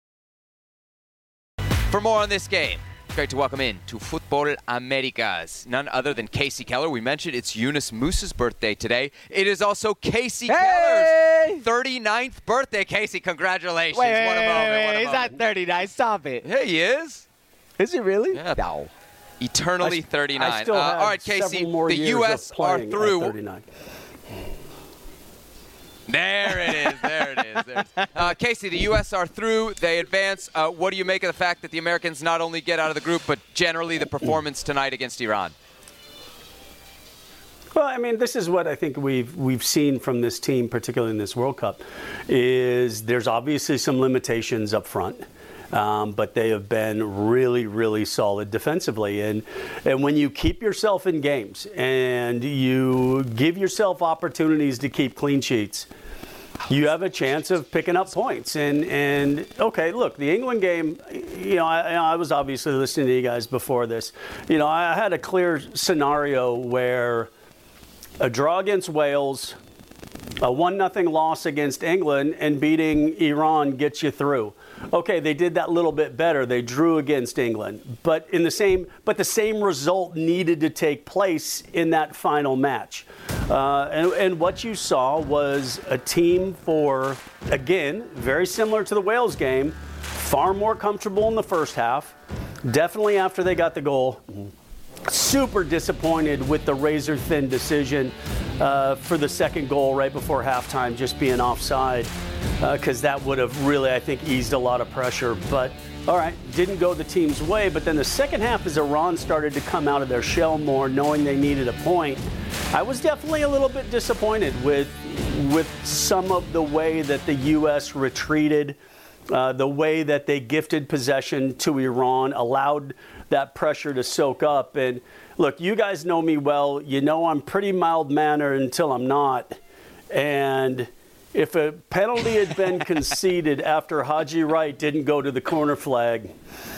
For more on this game, great to welcome in to Futbol Americas, none other than Casey Keller. We mentioned it's Yunus Musa's birthday today. It is also Casey Keller's 39th birthday. Casey, congratulations. What a moment. He's not 39. Stop it. Hey, he is. Is he really? Yeah. No. Eternally 39. I still have all right, Casey, several more the years U.S. of playing are through. at 39. There it is. There it is. Casey, the U.S. are through. They advance. What do you make of the fact that the Americans not only get out of the group, but generally the performance tonight against Iran? Well, I mean, this is what I think we've seen from this team, particularly in this World Cup, is there's obviously some limitations up front. But they have been really, really solid defensively. And when you keep yourself in games and you give yourself opportunities to keep clean sheets, you have a chance of picking up points. And okay, look, the England game, I was obviously listening to you guys before this. I had a clear scenario where a draw against Wales, a 1-0 loss against England, and beating Iran gets you through. Okay, they did that little bit better. They drew against England, but the same result needed to take place in that final match. And what you saw was a team again, very similar to the Wales game, far more comfortable in the first half. Definitely after they got the goal. Super disappointed with the razor-thin decision for the second goal right before halftime, just being offside, because that would have really, I think, eased a lot of pressure. But, all right, didn't go the team's way. But then the second half, as Iran started to come out of their shell more, knowing they needed a point, I was definitely a little bit disappointed with some of the way that the U.S. retreated, the way that they gifted possession to Iran, allowed that pressure to soak up. And look, you guys know me well. You know I'm pretty mild-mannered until I'm not. And if a penalty had been conceded after Haji Wright didn't go to the corner flag,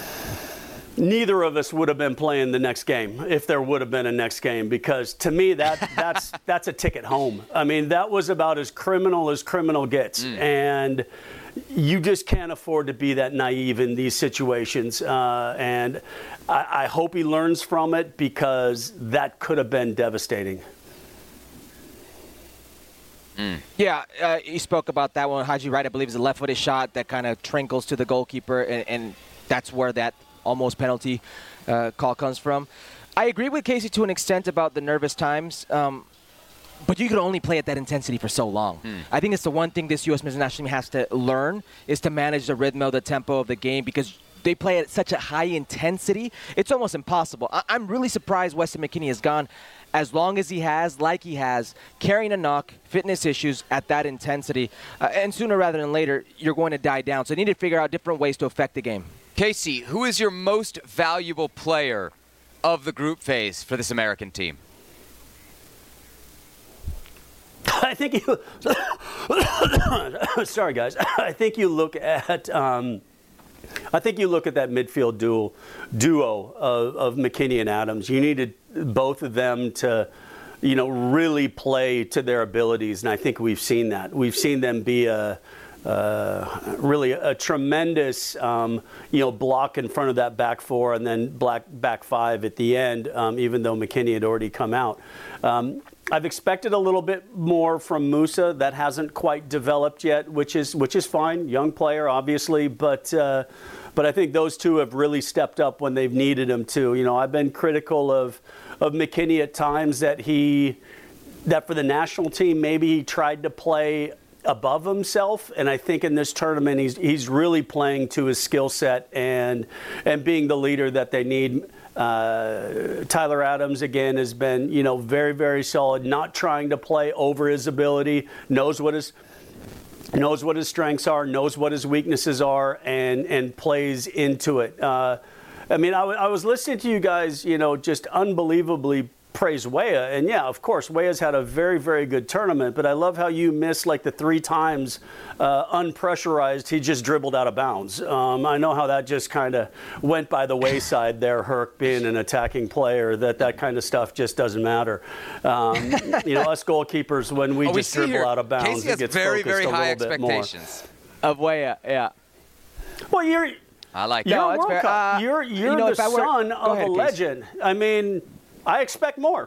neither of us would have been playing the next game, if there would have been a next game, because to me that's a ticket home. I mean, that was about as criminal gets. And you just can't afford to be that naive in these situations. And I hope he learns from it, because that could have been devastating. Yeah, you spoke about that one. Haji Wright, I believe, is a left-footed shot that kind of trinkles to the goalkeeper, and that's where that almost penalty call comes from. I agree with Casey to an extent about the nervous times. But you can only play at that intensity for so long. I think it's the one thing this U.S. men's national team has to learn, is to manage the rhythm, the tempo of the game, because they play at such a high intensity. It's almost impossible. I'm really surprised Weston McKennie has gone as long as he has, like he has, carrying a knock, fitness issues at that intensity. And sooner rather than later, you're going to die down. So they need to figure out different ways to affect the game. Casey, who is your most valuable player of the group phase for this American team? I think you. Sorry, guys. I think you look at. I think you look at that midfield duo of McKennie and Adams. You needed both of them to, really play to their abilities, and I think we've seen that. We've seen them be really a tremendous, block in front of that back four, and then back five at the end. Even though McKennie had already come out. I've expected a little bit more from Musa. That hasn't quite developed yet, which is fine. Young player, obviously, but I think those two have really stepped up when they've needed him to. I've been critical of McKennie at times that for the national team maybe he tried to play above himself, and I think in this tournament he's really playing to his skill set and being the leader that they need. Tyler Adams, again, has been, very, very solid, not trying to play over his ability, knows what his strengths are, knows what his weaknesses are, and plays into it. I was listening to you guys, just unbelievably praise Weah. And yeah, of course, Weah's had a very, very good tournament, but I love how you missed like the 3 times unpressurized he just dribbled out of bounds. I know how that just kind of went by the wayside there, Herc being an attacking player, that kind of stuff just doesn't matter. Us goalkeepers, when we just dribble out of bounds, Casey it gets very, focused very a high little bit more. Of Weah, yeah. Well, I like you're that. a World Cup. You're the son of a legend. I mean, I expect more.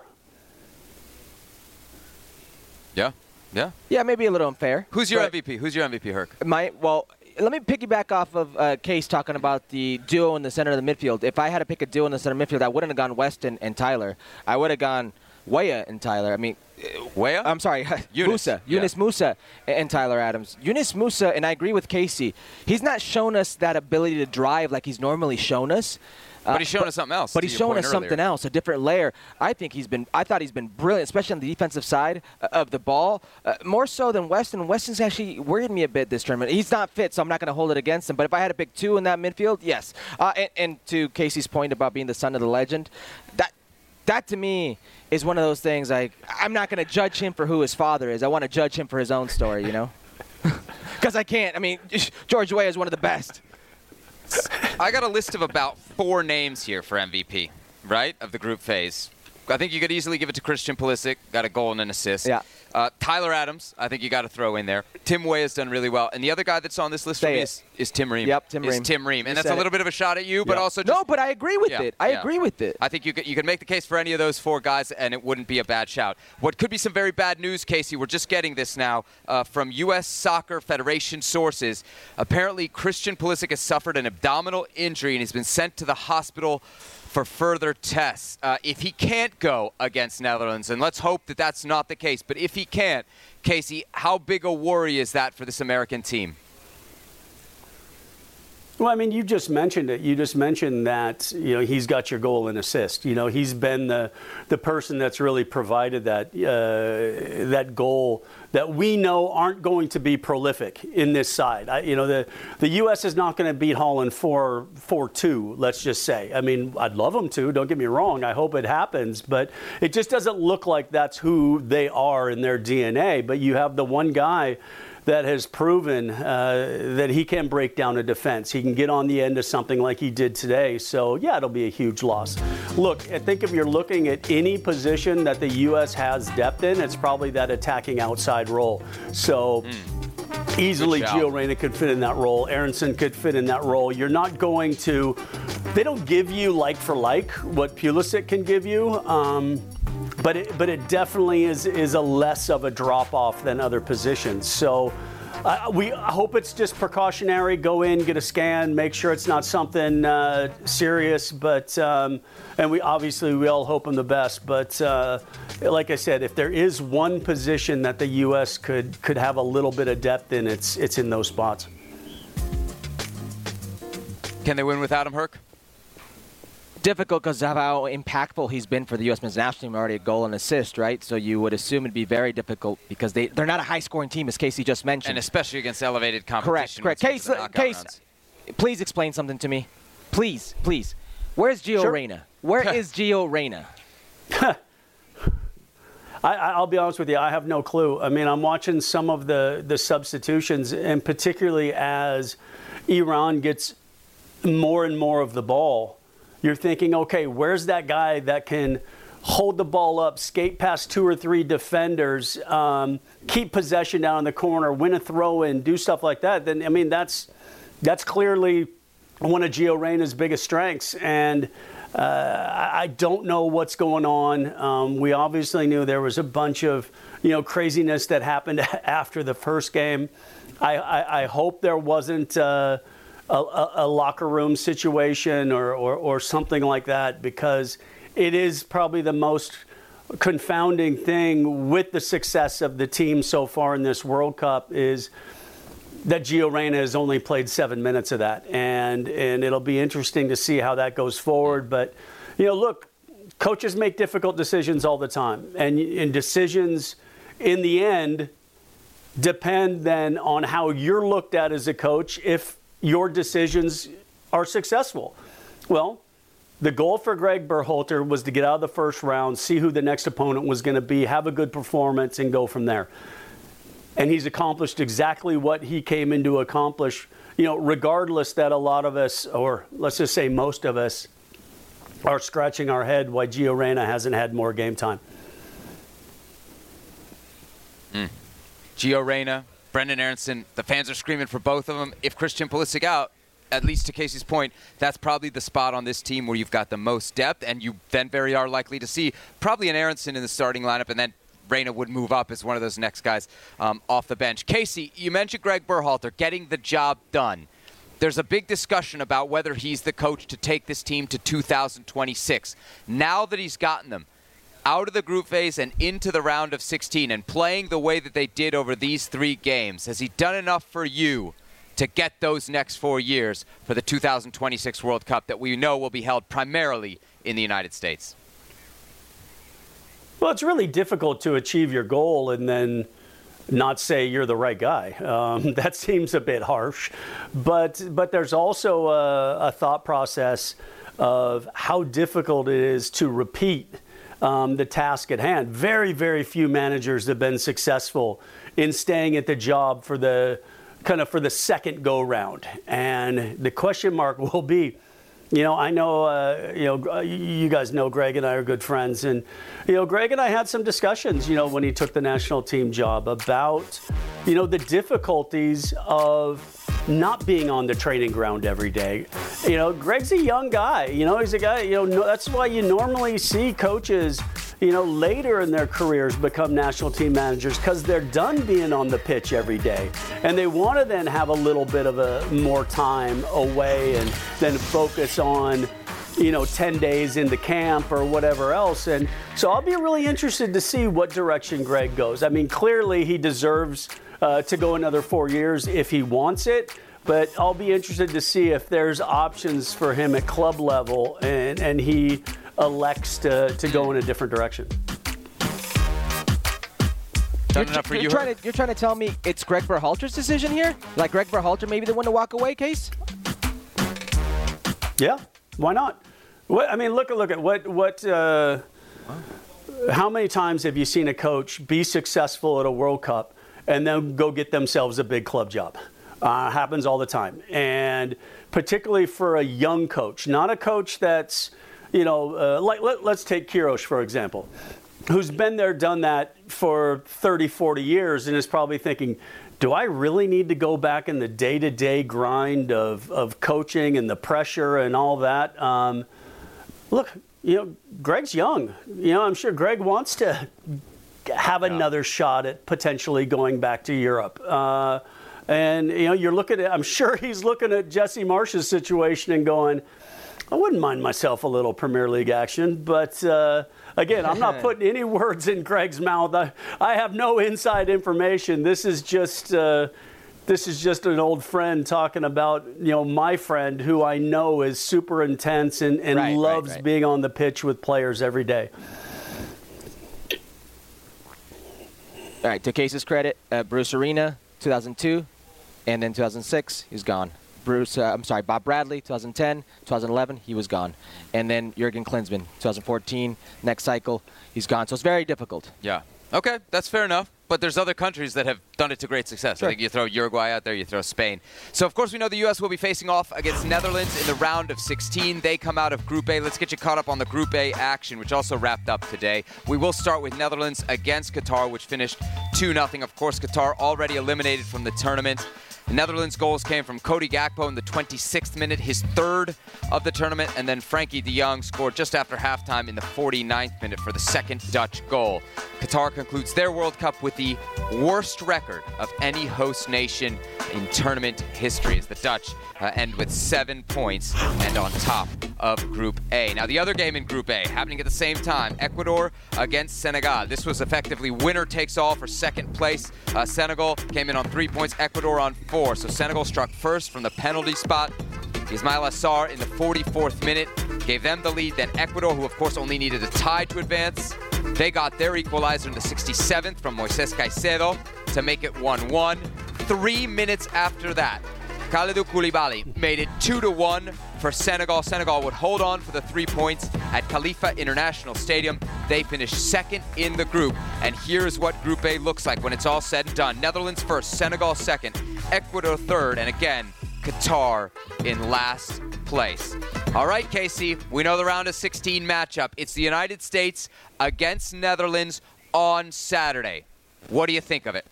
Yeah. Yeah, maybe a little unfair. Who's your MVP? Who's your MVP, Herc? let me piggyback off of Case talking about the duo in the center of the midfield. If I had to pick a duo in the center of the midfield, I wouldn't have gone Weston and Tyler. I would have gone Weah and Tyler. I mean, Weah? I'm sorry, Yunus. Yunus Musa and Tyler Adams. Yunus Musa, and I agree with Casey, he's not shown us that ability to drive like he's normally shown us. But he's shown us something else. But he's shown us something else, a different layer. I thought he's been brilliant, especially on the defensive side of the ball, more so than Weston. Weston's actually worried me a bit this tournament. He's not fit, so I'm not going to hold it against him. But if I had to pick two in that midfield, yes. And to Casey's point about being the son of the legend, that to me is one of those things. Like, I'm not going to judge him for who his father is. I want to judge him for his own story, you know? Because I can't. I mean, George Weah is one of the best. I got a list of about 4 names here for MVP, right, of the group phase. I think you could easily give it to Christian Pulisic, got a goal and an assist. Yeah. Tyler Adams, I think you got to throw in there. Tim Weah has done really well. And the other guy that's on this list for me is Tim Ream. Yep, Tim Ream. Tim Ream. And that's a little bit of a shot at you, but also just... No, but I agree with it. I agree with it. I think you could make the case for any of those 4 guys, and it wouldn't be a bad shout. What could be some very bad news, Casey, we're just getting this now from U.S. Soccer Federation sources. Apparently, Christian Pulisic has suffered an abdominal injury, and he's been sent to the hospital for further tests. If he can't go against Netherlands, and let's hope that that's not the case, but if he can't, Casey, how big a worry is that for this American team? Well, I mean, you just mentioned it. You just mentioned that, he's got your goal and assist. He's been the person that's really provided that goal that we know aren't going to be prolific in this side. The U.S. is not going to beat Holland 4-2, let's just say. I mean, I'd love them to. Don't get me wrong. I hope it happens. But it just doesn't look like that's who they are in their DNA. But you have the one guy that has proven that he can break down a defense. He can get on the end of something like he did today. So, yeah, it'll be a huge loss. Look, I think if you're looking at any position that the U.S. has depth in, it's probably that attacking outside role. So easily Gio Reyna could fit in that role. Aronson could fit in that role. You're not going to – they don't give you like for like what Pulisic can give you. But it definitely is a less of a drop-off than other positions. So we hope it's just precautionary. Go in, get a scan, make sure it's not something serious. But and we all hope him the best. But like I said, if there is one position that the U.S. could have a little bit of depth in, it's in those spots. Can they win without him, Herc? Difficult because of how impactful he's been for the U.S. men's national team, already a goal and assist, right? So you would assume it'd be very difficult because they're not a high-scoring team, as Casey just mentioned. And especially against elevated competition. Correct. Case, please explain something to me. Please. Where's Gio Reyna? Where is Gio Reyna? I'll be honest with you, I have no clue. I mean, I'm watching some of the substitutions, and particularly as Iran gets more and more of the ball, you're thinking, okay, where's that guy that can hold the ball up, skate past 2 or 3 defenders, keep possession down in the corner, win a throw-in, do stuff like that? Then, I mean, that's clearly one of Gio Reyna's biggest strengths. And I don't know what's going on. We obviously knew there was a bunch of, craziness that happened after the first game. I hope there wasn't a locker room situation or something like that, because it is probably the most confounding thing with the success of the team so far in this World Cup is that Gio Reyna has only played 7 minutes of that. And it'll be interesting to see how that goes forward. But, look, coaches make difficult decisions all the time. And decisions, in the end, depend then on how you're looked at as a coach if your decisions are successful. Well, the goal for Greg Berhalter was to get out of the first round, see who the next opponent was going to be, have a good performance, and go from there. And he's accomplished exactly what he came in to accomplish, regardless that a lot of us, or let's just say most of us, are scratching our head why Gio Reyna hasn't had more game time. Gio Reyna, Brendan Aronson, the fans are screaming for both of them. If Christian Pulisic out, at least to Casey's point, that's probably the spot on this team where you've got the most depth, and you then very are likely to see probably an Aronson in the starting lineup, and then Reyna would move up as one of those next guys off the bench. Casey, you mentioned Greg Berhalter getting the job done. There's a big discussion about whether he's the coach to take this team to 2026. Now that he's gotten them out of the group phase and into the round of 16 and playing the way that they did over these 3 games, has he done enough for you to get those next 4 years for the 2026 World Cup that we know will be held primarily in the United States? Well, it's really difficult to achieve your goal and then not say you're the right guy. That seems a bit harsh. But there's also a thought process of how difficult it is to repeat the task at hand. Very, very few managers have been successful in staying at the job for the second go round. And the question mark will be, I know, you guys know Greg and I are good friends. And, Greg and I had some discussions, when he took the national team job about, the difficulties of not being on the training ground every day. Greg's a young guy. He's a guy, that's why you normally see coaches, later in their careers become national team managers, because they're done being on the pitch every day. And they want to then have a little bit of more time away and then focus on, 10 days into camp or whatever else. And so I'll be really interested to see what direction Greg goes. I mean, clearly he deserves to go another 4 years if he wants it. But I'll be interested to see if there's options for him at club level and he elects to go in a different direction. You're trying to tell me it's Greg Berhalter's decision here? Like Greg Berhalter maybe the one to walk away, Case? Yeah, why not? Look at what. How many times have you seen a coach be successful at a World Cup and then go get themselves a big club job? Happens all the time, and particularly for a young coach, not a coach that's, let's take Queiroz, for example, who's been there, done that for 30, 40 years and is probably thinking, do I really need to go back in the day-to-day grind of coaching and the pressure and all that? Look, Greg's young. I'm sure Greg wants to have another shot at potentially going back to Europe. And, you're looking at, I'm sure he's looking at Jesse Marsh's situation and going, I wouldn't mind myself a little Premier League action. But, again, I'm not putting any words in Greg's mouth. I have no inside information. This is just an old friend talking about, my friend who I know is super intense and loves being on the pitch with players every day. All right, to Case's credit, Bruce Arena, 2002. And then 2006, he's gone. Bob Bradley, 2010, 2011, he was gone. And then Jurgen Klinsmann, 2014, next cycle, he's gone. So it's very difficult. Yeah. Okay, that's fair enough. But there's other countries that have done it to great success. Sure. I think you throw Uruguay out there, you throw Spain. So, of course, we know the U.S. will be facing off against Netherlands in the round of 16. They come out of Group A. Let's get you caught up on the Group A action, which also wrapped up today. We will start with Netherlands against Qatar, which finished 2-0. Of course, Qatar already eliminated from the tournament. The Netherlands' goals came from Cody Gakpo in the 26th minute, his third of the tournament, and then Frankie de Jong scored just after halftime in the 49th minute for the second Dutch goal. Qatar concludes their World Cup with the worst record of any host nation in tournament history, as the Dutch end with 7 points and on top of Group A. Now, the other game in Group A happening at the same time, Ecuador against Senegal. This was effectively winner takes all for second place. Senegal came in on 3 points, Ecuador on 4. So Senegal struck first from the penalty spot. Ismail Assar in the 44th minute gave them the lead. Then Ecuador, who of course only needed a tie to advance, they got their equalizer in the 67th from Moises Caicedo to make it 1-1. 3 minutes after that, Kalidou Koulibaly made it 2-1 for Senegal. Senegal would hold on for the 3 points at Khalifa International Stadium. They finished second in the group. And here's what Group A looks like when it's all said and done. Netherlands first, Senegal second, Ecuador third, and again, Qatar in last place. All right, Casey, we know the round of 16 matchup. It's the United States against Netherlands on Saturday. What do you think of it?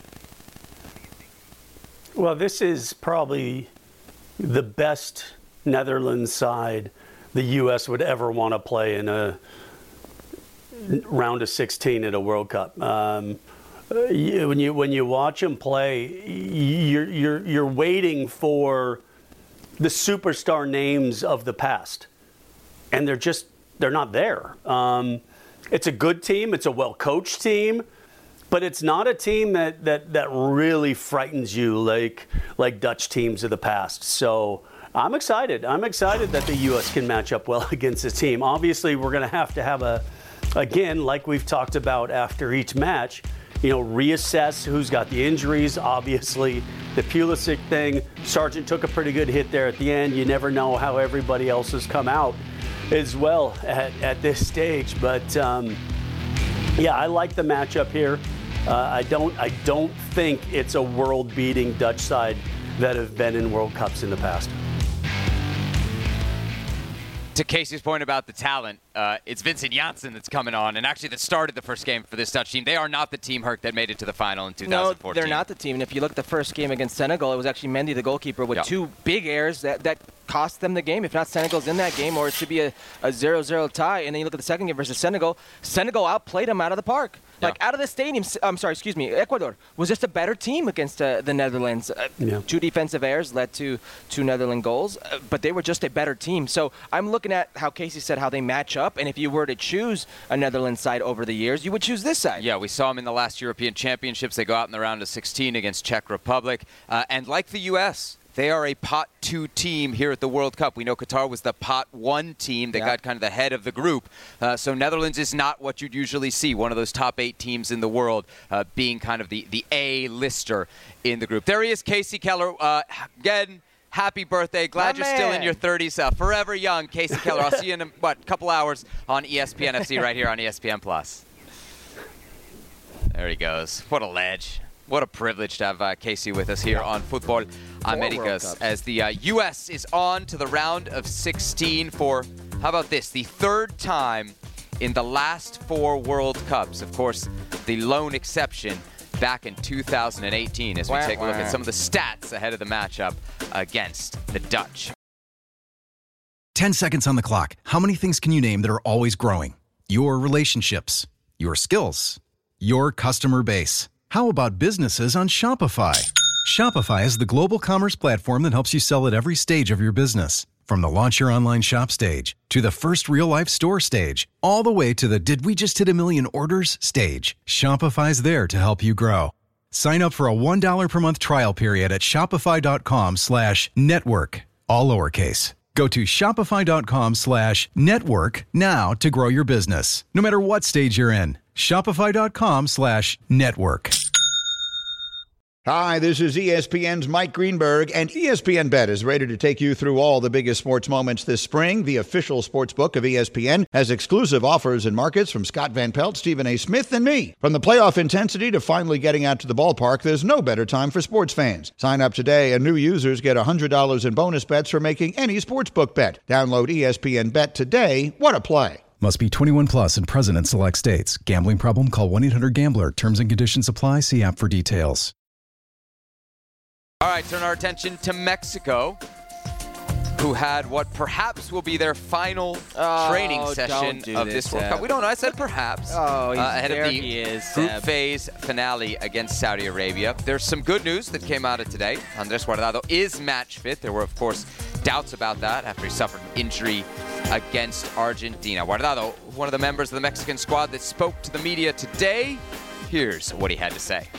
Well, this is probably the best Netherlands side the U.S. would ever want to play in round of 16 at a World Cup. When you watch them play, you're waiting for the superstar names of the past, and they're not there. It's a good team. It's a well-coached team. But it's not a team that really frightens you like Dutch teams of the past. So I'm excited. I'm excited that the U.S. can match up well against this team. Obviously, we're going to have again, like we've talked about after each match, reassess who's got the injuries. Obviously, the Pulisic thing, Sargent took a pretty good hit there at the end. You never know how everybody else has come out as well at this stage. But, yeah, I like the matchup here. I don't think it's a world-beating Dutch side that have been in World Cups in the past. To Casey's point about the talent, it's Vincent Janssen that's coming on, and actually that started the first game for this Dutch team. They are not the team, Herc, that made it to the final in 2014. No, they're not the team. And if you look at the first game against Senegal, it was actually Mendy, the goalkeeper, with two big errors that cost them the game. If not, Senegal's in that game, or it should be a 0-0 tie. And then you look at the second game versus Senegal. Senegal outplayed them out of the park. Like, out of the stadium, Ecuador was just a better team against the Netherlands. Two defensive errors led to two Netherlands goals, but they were just a better team. So I'm looking at how Casey said how they match up, and if you were to choose a Netherlands side over the years, you would choose this side. Yeah, we saw them in the last European Championships. They go out in the round of 16 against Czech Republic. And like the U.S., they are a pot 2 team here at the World Cup. We know Qatar was the pot 1 team. They got kind of the head of the group. So Netherlands is not what you'd usually see, one of those top 8 teams in the world, being kind of the A-lister in the group. There he is, Casey Keller. Again, happy birthday. Glad you're still in your 30s. Forever young, Casey Keller. I'll see you in a couple hours on ESPN FC right here on ESPN+. There he goes. What a ledge. What a privilege to have Casey with us here on Football Americas as the U.S. is on to the round of 16 for, how about this, the third time in the last 4 World Cups. Of course, the lone exception back in 2018 as we take a look at some of the stats ahead of the matchup against the Dutch. 10 seconds on the clock. How many things can you name that are always growing? Your relationships, your skills, your customer base. How about businesses on Shopify? Shopify is the global commerce platform that helps you sell at every stage of your business. From the launch your online shop stage, to the first real-life store stage, all the way to the did we just hit a million orders stage. Shopify's there to help you grow. Sign up for a $1 per month trial period at shopify.com/network, all lowercase. Go to shopify.com/network now to grow your business, no matter what stage you're in. Shopify.com/network. Hi, this is ESPN's Mike Greenberg, and ESPN Bet is ready to take you through all the biggest sports moments this spring. The official sports book of ESPN has exclusive offers and markets from Scott Van Pelt, Stephen A. Smith, and me. From the playoff intensity to finally getting out to the ballpark, there's no better time for sports fans. Sign up today, and new users get $100 in bonus bets for making any sportsbook bet. Download ESPN Bet today. What a play. Must be 21 plus and present in select states. Gambling problem? Call 1-800-GAMBLER. Terms and conditions apply. See app for details. All right, turn our attention to Mexico, who had what perhaps will be their final training session of this World Cup. We don't know. I said perhaps. Ahead of the group phase finale against Saudi Arabia. There's some good news that came out of today. Andrés Guardado is match fit. There were, of course, doubts about that after he suffered an injury against Argentina. Guardado, one of the members of the Mexican squad that spoke to the media today. Here's what he had to say.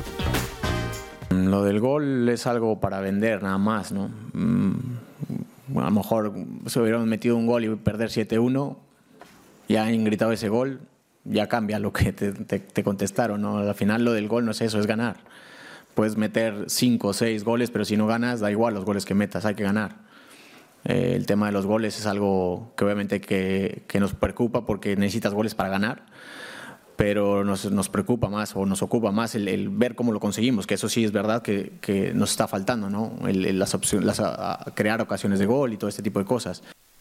Lo del gol es algo para vender nada más, ¿no? A lo mejor se hubieran metido un gol y perder 7-1, ya han gritado ese gol, ya cambia lo que te contestaron, ¿no? Al final lo del gol no es eso, es ganar. Puedes meter 5 o 6 goles, pero si no ganas, da igual los goles que metas, hay que ganar. El tema de los goles es algo que obviamente que nos preocupa porque necesitas goles para ganar. Pero nos preocupa más o nos ocupa más el ver cómo lo conseguimos, que eso sí es verdad que nos está faltando, ¿no? Crear ocasiones de gol y todo este tipo de cosas.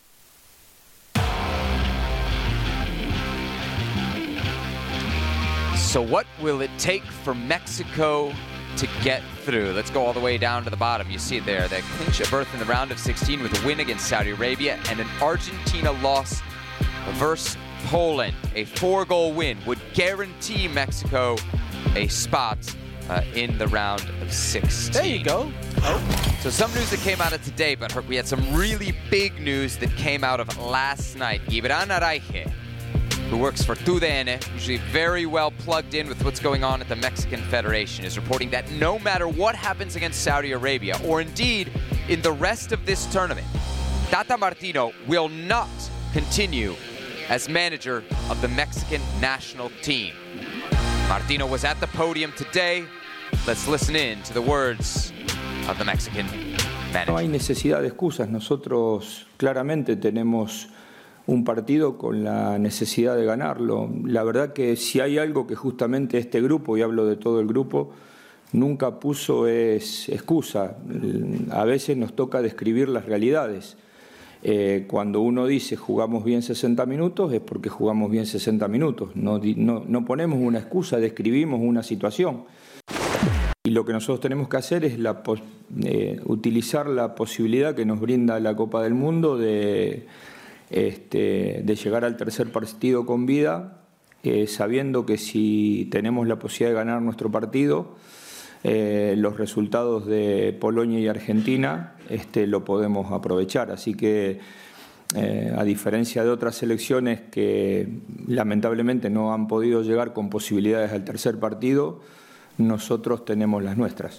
So what will it take for Mexico to get through? Let's go all the way down to the bottom. You see it there. They clinch a berth in the round of 16 with a win against Saudi Arabia and an Argentina loss versus Poland. A 4-goal win would guarantee Mexico a spot in the round of 16. There you go. So some news that came out of today, but we had some really big news that came out of last night. Gibran Araige, who works for TUDN, usually very well plugged in with what's going on at the Mexican Federation, is reporting that no matter what happens against Saudi Arabia, or indeed in the rest of this tournament, Tata Martino will not continue as manager of the Mexican national team. Martino was at the podium today. Let's listen in to the words of the Mexican manager. No hay necesidad de excusas. Nosotros claramente tenemos un partido con la necesidad de ganarlo. La verdad que si hay algo que justamente este grupo, y hablo de todo el grupo, nunca puso es excusa. A veces nos toca describir las realidades. Cuando uno dice jugamos bien 60 minutos es porque jugamos bien 60 minutos. No ponemos una excusa, describimos una situación. Y lo que nosotros tenemos que hacer es utilizar la posibilidad que nos brinda la Copa del Mundo de llegar al tercer partido con vida, sabiendo que si tenemos la posibilidad de ganar nuestro partido, los resultados de Polonia y Argentina lo podemos aprovechar. Así que, a diferencia de otras selecciones que lamentablemente no han podido llegar con posibilidades al tercer partido, nosotros tenemos las nuestras.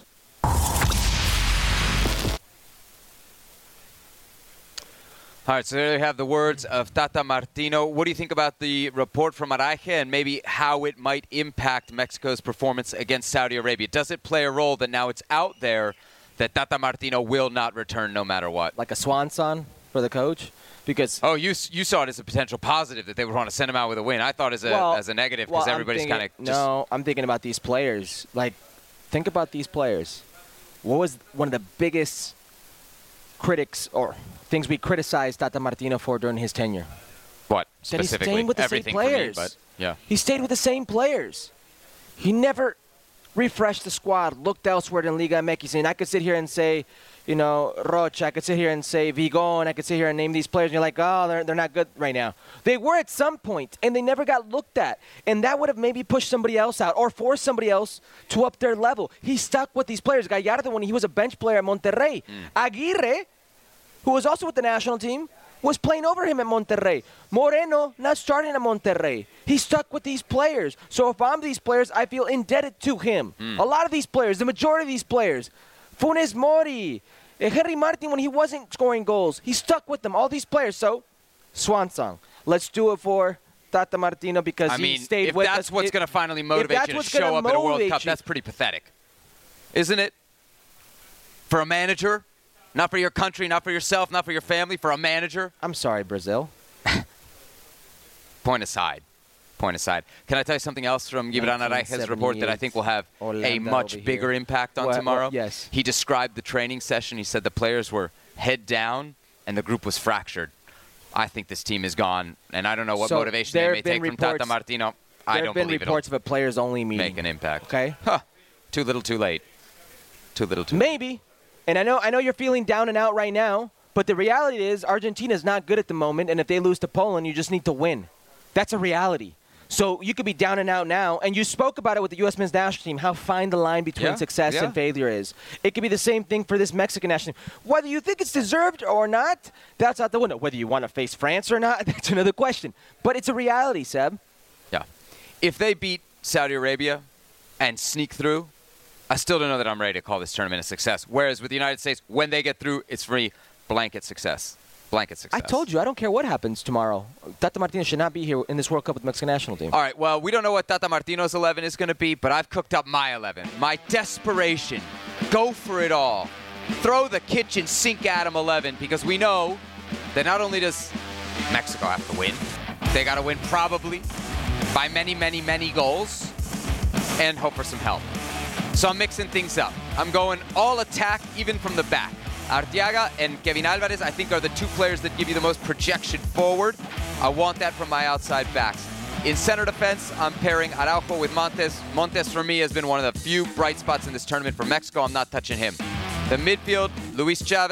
All right, so there you have the words of Tata Martino. What do you think about the report from Araige and maybe how it might impact Mexico's performance against Saudi Arabia? Does it play a role that now it's out there that Tata Martino will not return no matter what? Like a swan song for the coach? Because you saw it as a potential positive that they would want to send him out with a win. I thought as a negative because everybody's kind of just... No, I'm thinking about these players. Like, think about these players. What was one of the biggest critics or things we criticized Tata Martino for during his tenure? What? That he specifically? stayed with the Everything same players. For me, but yeah. He stayed with the same players. He never refreshed the squad, looked elsewhere than Liga MX. And I could sit here and say, Rocha, I could sit here and say Vigon, I could sit here and name these players, and you're like, oh, they're not good right now. They were at some point, and they never got looked at. And that would have maybe pushed somebody else out or forced somebody else to up their level. He stuck with these players. Gallardo, when he was a bench player at Monterrey. Aguirre, who was also with the national team, was playing over him at Monterrey. Moreno, not starting at Monterrey. He stuck with these players. So if I'm these players, I feel indebted to him. A lot of these players, the majority of these players, Funes Mori, Henry Martin, when he wasn't scoring goals, he stuck with them, all these players. So, swan song. Let's do it for Tata Martino because he stayed with us. If that's what's going to finally motivate you to show up at a World Cup, that's pretty pathetic. Isn't it? For a manager? Not for your country, not for yourself, not for your family, for a manager? I'm sorry, Brazil. Point aside. Can I tell you something else from Gibran Araige's report that I think will have a much bigger impact on tomorrow? Yes. He described the training session. He said the players were head down and the group was fractured. I think this team is gone, and I don't know what motivation they may take from Tata Martino. I don't believe it. There have been reports of a players-only meeting. Make an impact. Okay. Too little, too late. Maybe. And I know you're feeling down and out right now, but the reality is Argentina's not good at the moment, and if they lose to Poland, you just need to win. That's a reality. So you could be down and out now, and you spoke about it with the U.S. men's national team, how fine the line between success and failure is. It could be the same thing for this Mexican national team. Whether you think it's deserved or not, that's out the window. Whether you want to face France or not, that's another question. But it's a reality, Seb. Yeah. If they beat Saudi Arabia and sneak through, I still don't know that I'm ready to call this tournament a success. Whereas with the United States, when they get through, it's free blanket success. I told you, I don't care what happens tomorrow. Tata Martino should not be here in this World Cup with the Mexican national team. All right, well, we don't know what Tata Martino's 11 is going to be, but I've cooked up my 11. My desperation. Go for it all. Throw the kitchen sink at him 11, because we know that not only does Mexico have to win, they got to win probably by many, many, many goals and hope for some help. So I'm mixing things up. I'm going all attack, even from the back. Arteaga and Kevin Alvarez, I think, are the two players that give you the most projection forward. I want that from my outside backs. In center defense, I'm pairing Araujo with Montes. Montes, for me, has been one of the few bright spots in this tournament for Mexico. I'm not touching him. The midfield, Luis Chavez,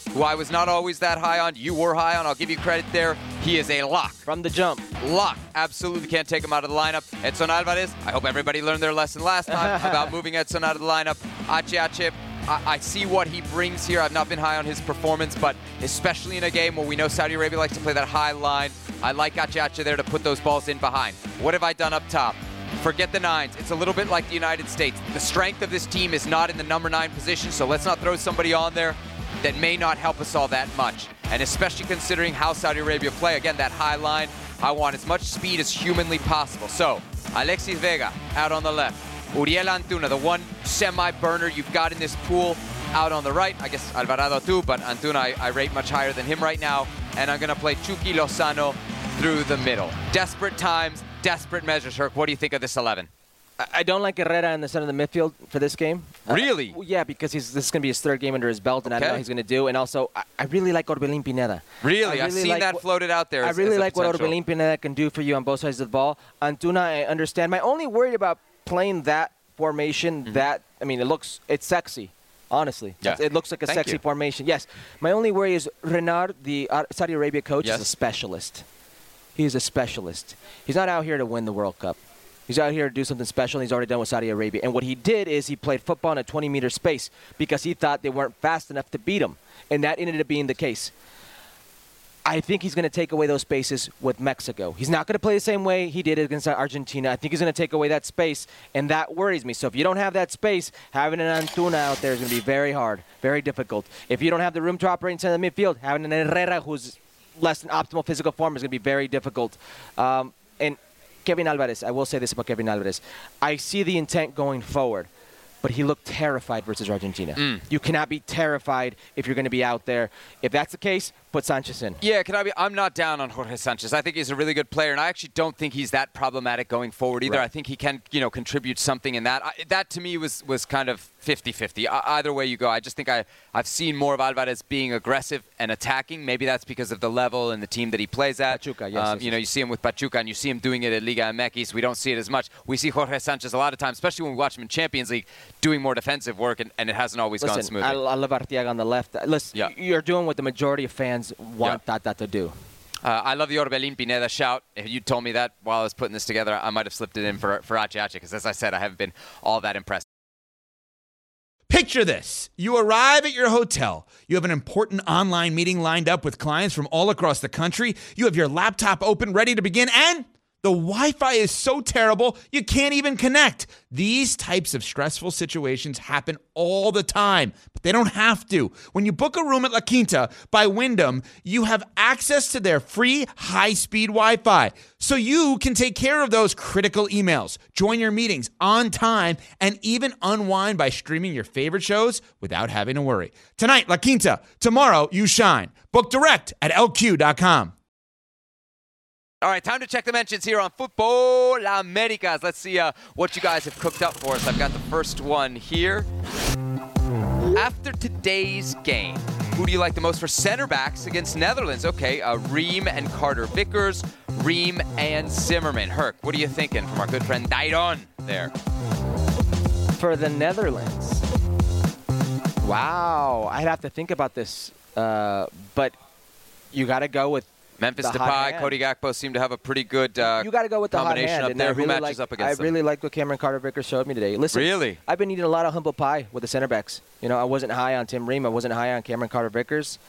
who I was not always that high on. You were high on. I'll give you credit there. He is a lock. From the jump. Lock. Absolutely can't take him out of the lineup. Edson Alvarez, I hope everybody learned their lesson last time about moving Edson out of the lineup. Ache, I see what he brings here. I've not been high on his performance, but especially in a game where we know Saudi Arabia likes to play that high line, I like Ache there to put those balls in behind. What have I done up top? Forget the nines. It's a little bit like the United States. The strength of this team is not in the number 9 position, so let's not throw somebody on there that may not help us all that much. And especially considering how Saudi Arabia play, again, that high line, I want as much speed as humanly possible. So, Alexis Vega out on the left. Uriel Antuna, the one semi-burner you've got in this pool, out on the right. I guess Alvarado too, but Antuna I rate much higher than him right now. And I'm going to play Chucky Lozano through the middle. Desperate times, desperate measures. Herc, what do you think of this 11? I don't like Herrera in the center of the midfield for this game. Really? Yeah, because this is going to be his 3rd game under his belt, and I don't know what he's going to do. And also, I really like Orbelín Pineda. Really? I've seen that floated out there. I really like what Orbelín Pineda can do for you on both sides of the ball. Antuna, I understand. My only worry about playing that formation, it's sexy. Honestly, it looks like a sexy formation. Yes. My only worry is Renard, the Saudi Arabia coach, is a specialist. He is a specialist. He's not out here to win the World Cup. He's out here to do something special, and he's already done with Saudi Arabia. And what he did is he played football in a 20-meter space because he thought they weren't fast enough to beat him. And that ended up being the case. I think he's going to take away those spaces with Mexico. He's not going to play the same way he did against Argentina. I think he's going to take away that space, and that worries me. So if you don't have that space, having an Antuna out there is going to be very hard, very difficult. If you don't have the room to operate inside the midfield, having an Herrera who's less than optimal physical form is going to be very difficult. And Kevin Alvarez, I will say this about Kevin Alvarez. I see the intent going forward, but he looked terrified versus Argentina. You cannot be terrified if you're going to be out there. If that's the case, put Sanchez in. Yeah, I'm not down on Jorge Sanchez. I think he's a really good player, and I actually don't think he's that problematic going forward either. Right. I think he can, contribute something in that. That to me was kind of 50-50. Either way you go, I just think I've seen more of Alvarez being aggressive and attacking. Maybe that's because of the level and the team that he plays at. Pachuca, yes. You see him with Pachuca, and you see him doing it at Liga MX. We don't see it as much. We see Jorge Sanchez a lot of times, especially when we watch him in Champions League, doing more defensive work, and it hasn't always gone smoothly. I love Arteaga on the left. Listen, you're doing what the majority of fans want that to do. I love the Orbelín Pineda shout. If you told me that while I was putting this together, I might have slipped it in for Ache, because as I said, I haven't been all that impressed. Picture this. You arrive at your hotel. You have an important online meeting lined up with clients from all across the country. You have your laptop open, ready to begin, and the Wi-Fi is so terrible, you can't even connect. These types of stressful situations happen all the time, but they don't have to. When you book a room at La Quinta by Wyndham, you have access to their free high-speed Wi-Fi, so you can take care of those critical emails, join your meetings on time, and even unwind by streaming your favorite shows without having to worry. Tonight, La Quinta. Tomorrow, you shine. Book direct at LQ.com. All right, time to check the mentions here on Football Americas. Let's see what you guys have cooked up for us. I've got the first one here. After today's game, who do you like the most for center backs against Netherlands? Okay, Ream and Carter Vickers, Ream and Zimmerman. Herc, what are you thinking from our good friend Dairon there? For the Netherlands, wow, I'd have to think about this, but you got to go with Memphis Depay, Cody Gakpo seem to have a pretty good you got to go with the combination hot hand, up there. Who really matches up against them? I really like what Cameron Carter Vickers showed me today. Listen, really? I've been eating a lot of humble pie with the center backs. I wasn't high on Tim Ream. I wasn't high on Cameron Carter Vickers.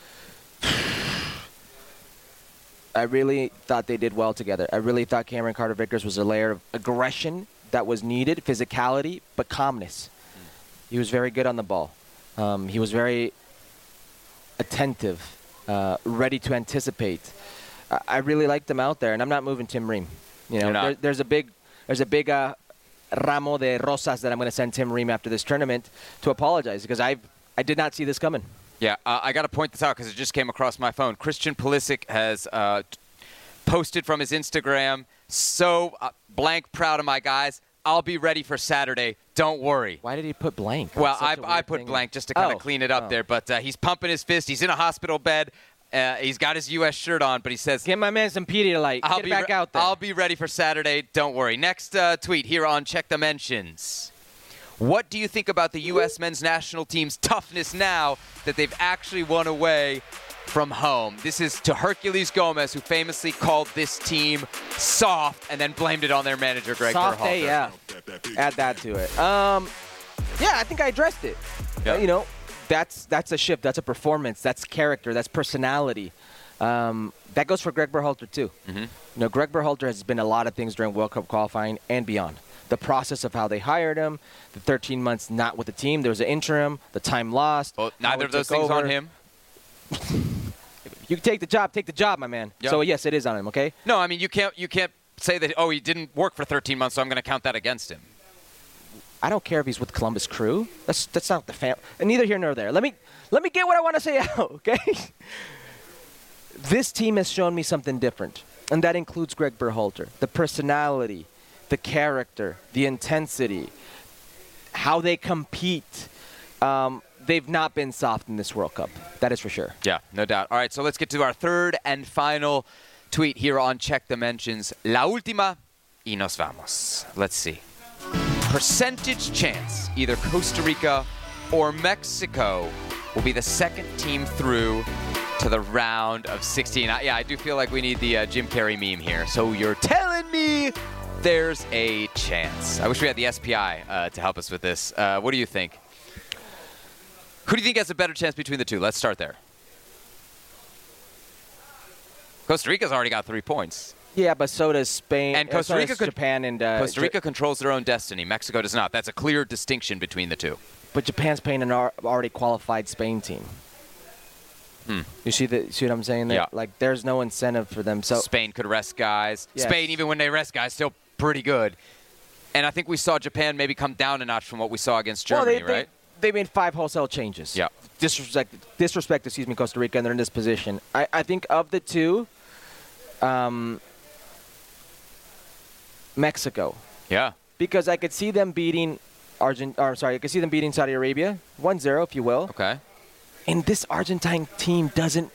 I really thought they did well together. I really thought Cameron Carter Vickers was a layer of aggression that was needed, physicality, but calmness. He was very good on the ball. He was very attentive, ready to anticipate. I really liked them out there, and I'm not moving Tim Ream. There's a big ramo de rosas that I'm going to send Tim Ream after this tournament to apologize, because I did not see this coming. Yeah, I got to point this out because it just came across my phone. Christian Pulisic has posted from his Instagram, so blank proud of my guys. I'll be ready for Saturday. Don't worry. Why did he put blank? Well, I put blank just to kind of clean it up there, but he's pumping his fist. He's in a hospital bed. He's got his U.S. shirt on, but he says, "Get my man some Pedialyte. Get back out there." I'll be ready for Saturday. Don't worry. Next tweet here on Check the Mentions. What do you think about the U.S. men's national team's toughness now that they've actually won away from home? This is to Herculez Gomez, who famously called this team soft and then blamed it on their manager, Greg Berhalter. Yeah. Add that to it. Yeah, I think I addressed it. Yep. You know, that's a shift. That's a performance. That's character. That's personality. That goes for Greg Berhalter, too. Mm-hmm. You know, Greg Berhalter has been a lot of things during World Cup qualifying and beyond. The process of how they hired him, the 13 months not with the team, there was an interim, the time lost. Well, neither of those things on him. You take the job, my man. Yep. So, yes, it is on him, okay? No, I mean, you can't say that, he didn't work for 13 months, so I'm going to count that against him. I don't care if he's with Columbus Crew. That's not the family. And neither here nor there. Let me get what I want to say out, okay? This team has shown me something different, and that includes Greg Berhalter. The personality, the character, the intensity, how they compete. They've not been soft in this World Cup. That is for sure. Yeah, no doubt. All right, so let's get to our third and final tweet here on Check the Mentions. La última y nos vamos. Let's see. Percentage chance either Costa Rica or Mexico will be the second team through to the round of 16. I do feel like we need the Jim Carrey meme here. So you're telling me there's a chance. I wish we had the SPI to help us with this. What do you think? Who do you think has a better chance between the two? Let's start there. Costa Rica's already got 3 points. Yeah, but so does Spain. And Costa Rica, Japan, and Costa Rica controls their own destiny. Mexico does not. That's a clear distinction between the two. But Japan's playing an already qualified Spain team. You see what I'm saying there? Yeah. Like, there's no incentive for them. So Spain could rest guys. Yes. Spain, even when they rest guys, still pretty good. And I think we saw Japan maybe come down a notch from what we saw against Germany, right? They made 5 wholesale changes. Yeah. Disrespect, Costa Rica, and they're in this position. I think of the two, Mexico. Yeah. Because I could see them beating I could see them beating Saudi Arabia, 1-0, if you will. Okay. And this Argentine team doesn't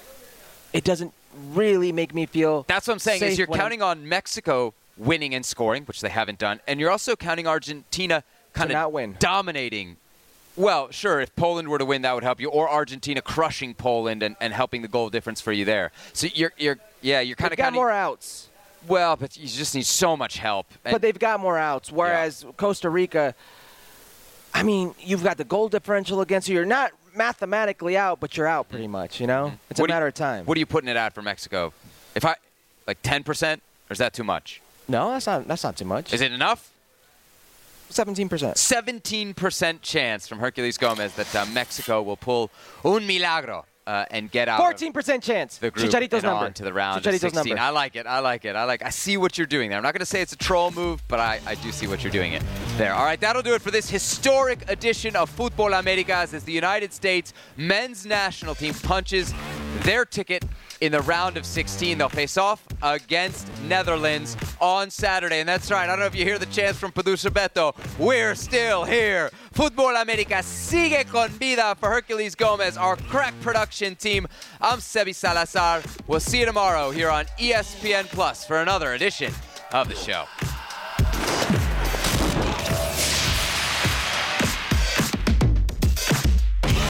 really make me feel That's what I'm saying, is you're when counting on Mexico winning and scoring, which they haven't done, and you're also counting Argentina kind not of win. dominating. Well, sure, if Poland were to win, that would help you, or Argentina crushing Poland and helping the goal difference for you there. So you're kind of got more outs. Well, but you just need so much help. But they've got more outs, whereas Costa Rica, I mean, you've got the goal differential against you. You're not mathematically out, but you're out pretty much, you know? It's a matter of time. What are you putting it at for Mexico? Like 10%, or is that too much? No, that's not too much. Is it enough? 17%. 17% chance from Herculez Gomez that Mexico will pull un milagro and get out 14% chance. the group Chicharito's and number. on to the round Chicharito's of 16. number. I like it. I see what you're doing there. I'm not going to say it's a troll move, but I do see what you're doing it there. All right, that'll do it for this historic edition of Futbol Americas as the United States men's national team punches their ticket in the round of 16. They'll face off against Netherlands on Saturday. And that's right, I don't know if you hear the chants from producer Beto. We're still here. Futbol America sigue con vida for Herculez Gomez, our crack production team. I'm Sebi Salazar. We'll see you tomorrow here on ESPN Plus for another edition of the show.